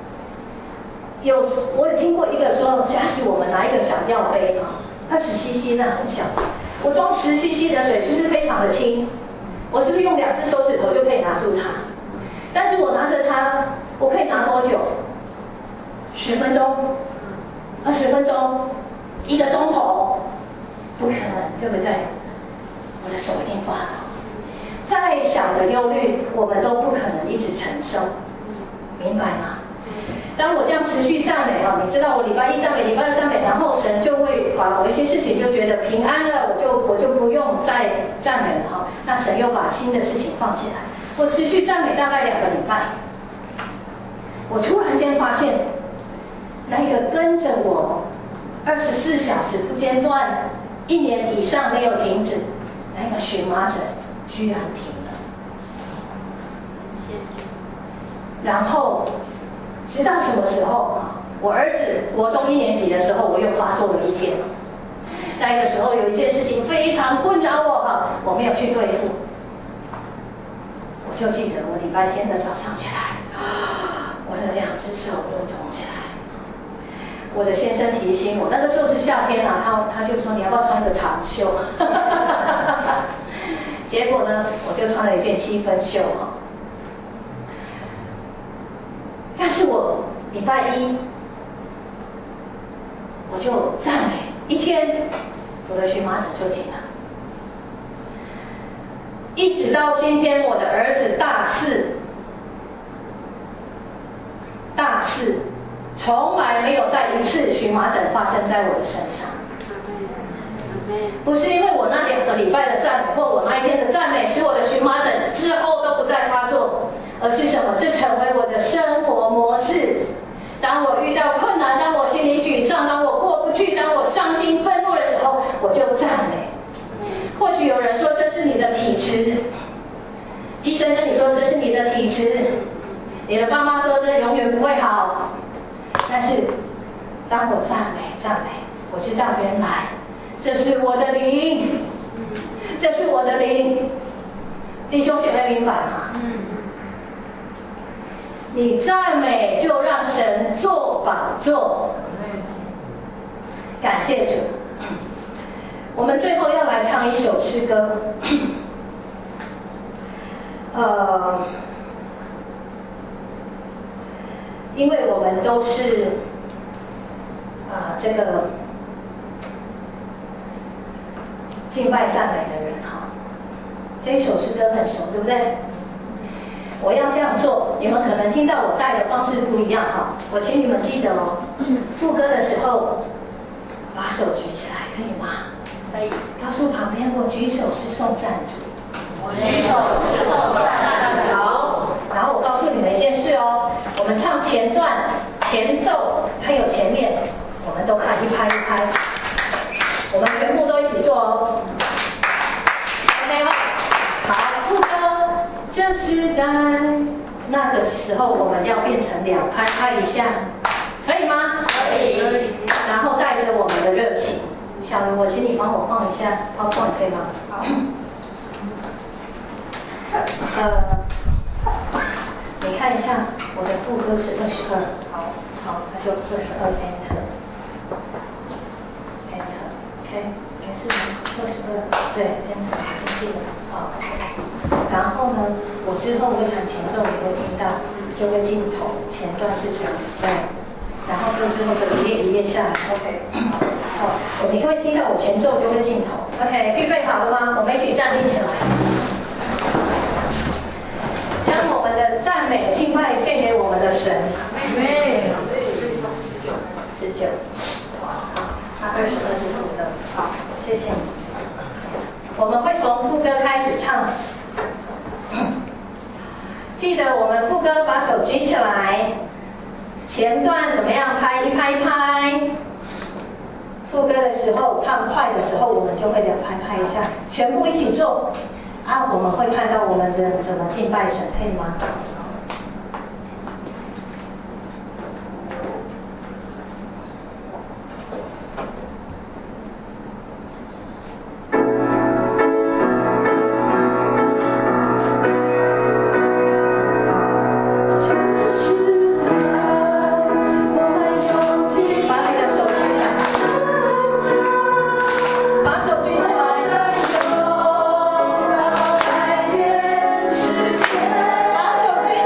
我有听过一个说，假使我们拿一个小药杯20 cc 那很小，我装10 cc 的水，是不是非常的轻？我是不是用2只手指头就可以拿住它？但是我拿着它，我可以拿多久？10分钟、20分钟、1个钟头？不可能，对不对？我的手一定发抖。再来再小的忧虑，我们都不可能一直承受，明白吗？当我这样持续赞美你知道我礼拜一赞美，礼拜二赞美，然后神就会把某一些事情就觉得平安了，我就不用再赞美了那神又把新的事情放进来。我持续赞美大概2个礼拜，我突然间发现，那个跟着我24小时不间断1年以上没有停止，那个荨麻疹居然停了。然后直到什么时候？我儿子国中1年级的时候，我又发作了一天。那个时候有一件事情非常困扰我没有去对付。我就记得我礼拜天的早上起来，我的2只手都肿起来。我的先生提醒我，那个时候是夏天他就说你要不要穿个长袖？结果呢，我就穿了一件7分袖但是我礼拜一我就赞美1天，我的荨麻疹就停了。一直到今天，我的儿子大4，从来没有再一次荨麻疹发生在我的身上。不是因为我那2个礼拜的赞美，或我那一天的赞美使我的荨麻疹之后都不再发作，而是什么？这成为我的生活模式。当我遇到困难，当我心里沮丧，当我过不去，当我伤心愤怒的时候，我就赞美。或许有人说这是你的体质，医生跟你说这是你的体质，你的爸妈说这永远不会好。但是当我赞美，我知道原来这是我的灵，这是我的灵。弟兄姐妹明白吗？你赞美就让神做宝座。感谢主。我们最后要来唱一首诗歌，因为我们都是这个敬拜赞美的人这一首诗歌很熟，对不对？我要这样做，你们可能听到我带的方式不一样我请你们记得副歌的时候把手举起来，可以吗？可以。告诉旁边，我举手是送赞主。 我举手是送赞主。 好。然后我告诉你们一件事我们唱前段、前奏，还有前面，我们都拍一拍。我们全部都一起做OK 好，副歌，这是在那个时候，我们要变成2拍一下，可以吗？ 可以。 然后带着我们的热情。小茹，我请你帮我放一下PowerPoint，可以吗？好。你看一下，我的副歌是22。好，那就22 Enter，OK， 是22，对 Enter， 记得然后呢，我之后会弹前奏，你会听到，就会镜头前段是这样，对。然后就之后就一页一页下来 ，OK。你会听到我前奏就会镜头 ，OK。预备好了吗？我们一起站立起来，将我们的赞美敬拜献给我们的神。19。好，那22是副歌。好，谢谢你。我们会从副歌开始唱。记得我们副歌把手举起来。前段怎么样？拍一拍。副歌的时候，唱快的时候，我们就会2拍一下，全部一起做。我们会看到我们人怎么敬拜神，可以吗？把手举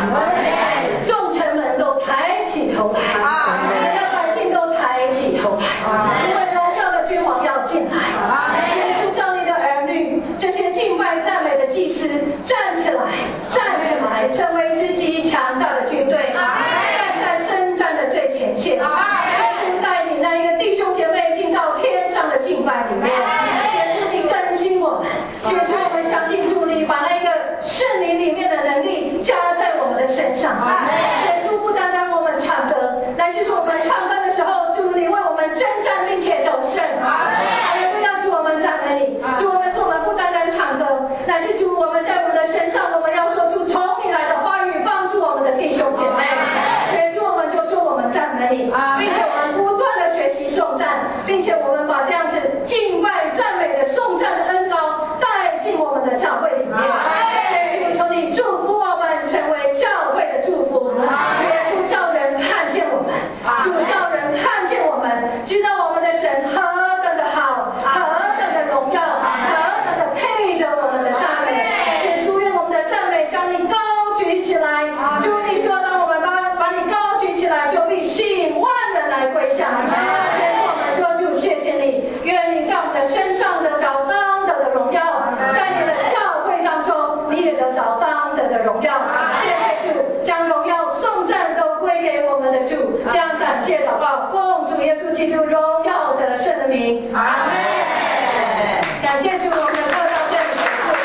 众臣们都抬起头来，百姓都抬起头来，因为荣耀的君王要进来。耶稣叫你的儿女，这些敬拜赞美的祭司站起来，站起来，成为自己强大的军队，站在征战的最前线。耶稣带领那一个弟兄姐妹进到天上的敬拜里面。耶稣，你更新我们，耶稣，我们相信主，你把那个圣灵里面的能力加在我们的身上。耶稣，不单单我们唱歌，乃是说我们唱歌的时候，主你为我们征战并且得胜。也不要主我们赞美你，主我们说我们不单单唱歌，乃是主我们在我们的身上，我们要说出从你来的话语，帮助我们的弟兄姐妹。耶稣，我们就说我们赞美你，并且我们不断的学习颂赞，并且我们把这样子敬拜赞美的颂赞的恩膏带进我们的教会里面。耶稣，求你祝福我们成为教会的祝福。耶稣，叫人看见我们，主叫人看见我们，知道我们的神何等的好，何等的荣耀，何等的配得我们的赞美。耶稣，愿我们的赞美将你高举起来。主，你说当我们把你高举起来，就必吸引万人来归向你。耶稣，我们说主谢谢你，愿你在我们的身上得着当得的荣耀，在你的教会当中你也得着当得的荣耀。谢谢主，将荣耀颂赞都归给我们的主，将感谢祷告奉主耶稣基督荣耀的圣的名。阿门。感谢主，我们的课到这里结束。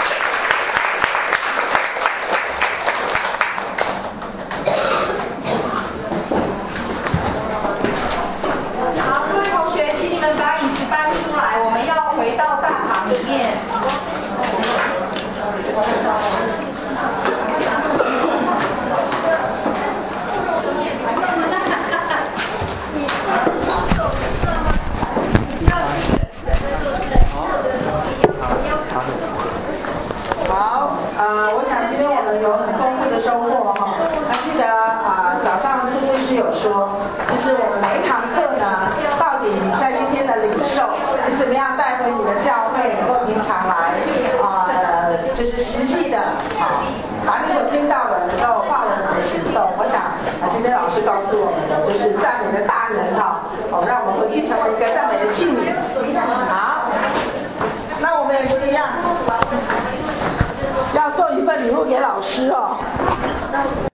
好，各位同学，请你们把椅子搬出来，我们要回到大堂里面。 好，我想今天我们有很丰富的收获哈。还记得早上朱牧师有说，就是我们每一堂课呢，到底在今天的领受，你怎么样带回你的教会，或平常来就是实际的把你所听到的能够化为你的行动。我想今天老师告诉我们的，就是赞美的大能哈，让我们回去成为一个赞美的器皿。好，那我们也是一样。要做一份礼物给老师哦。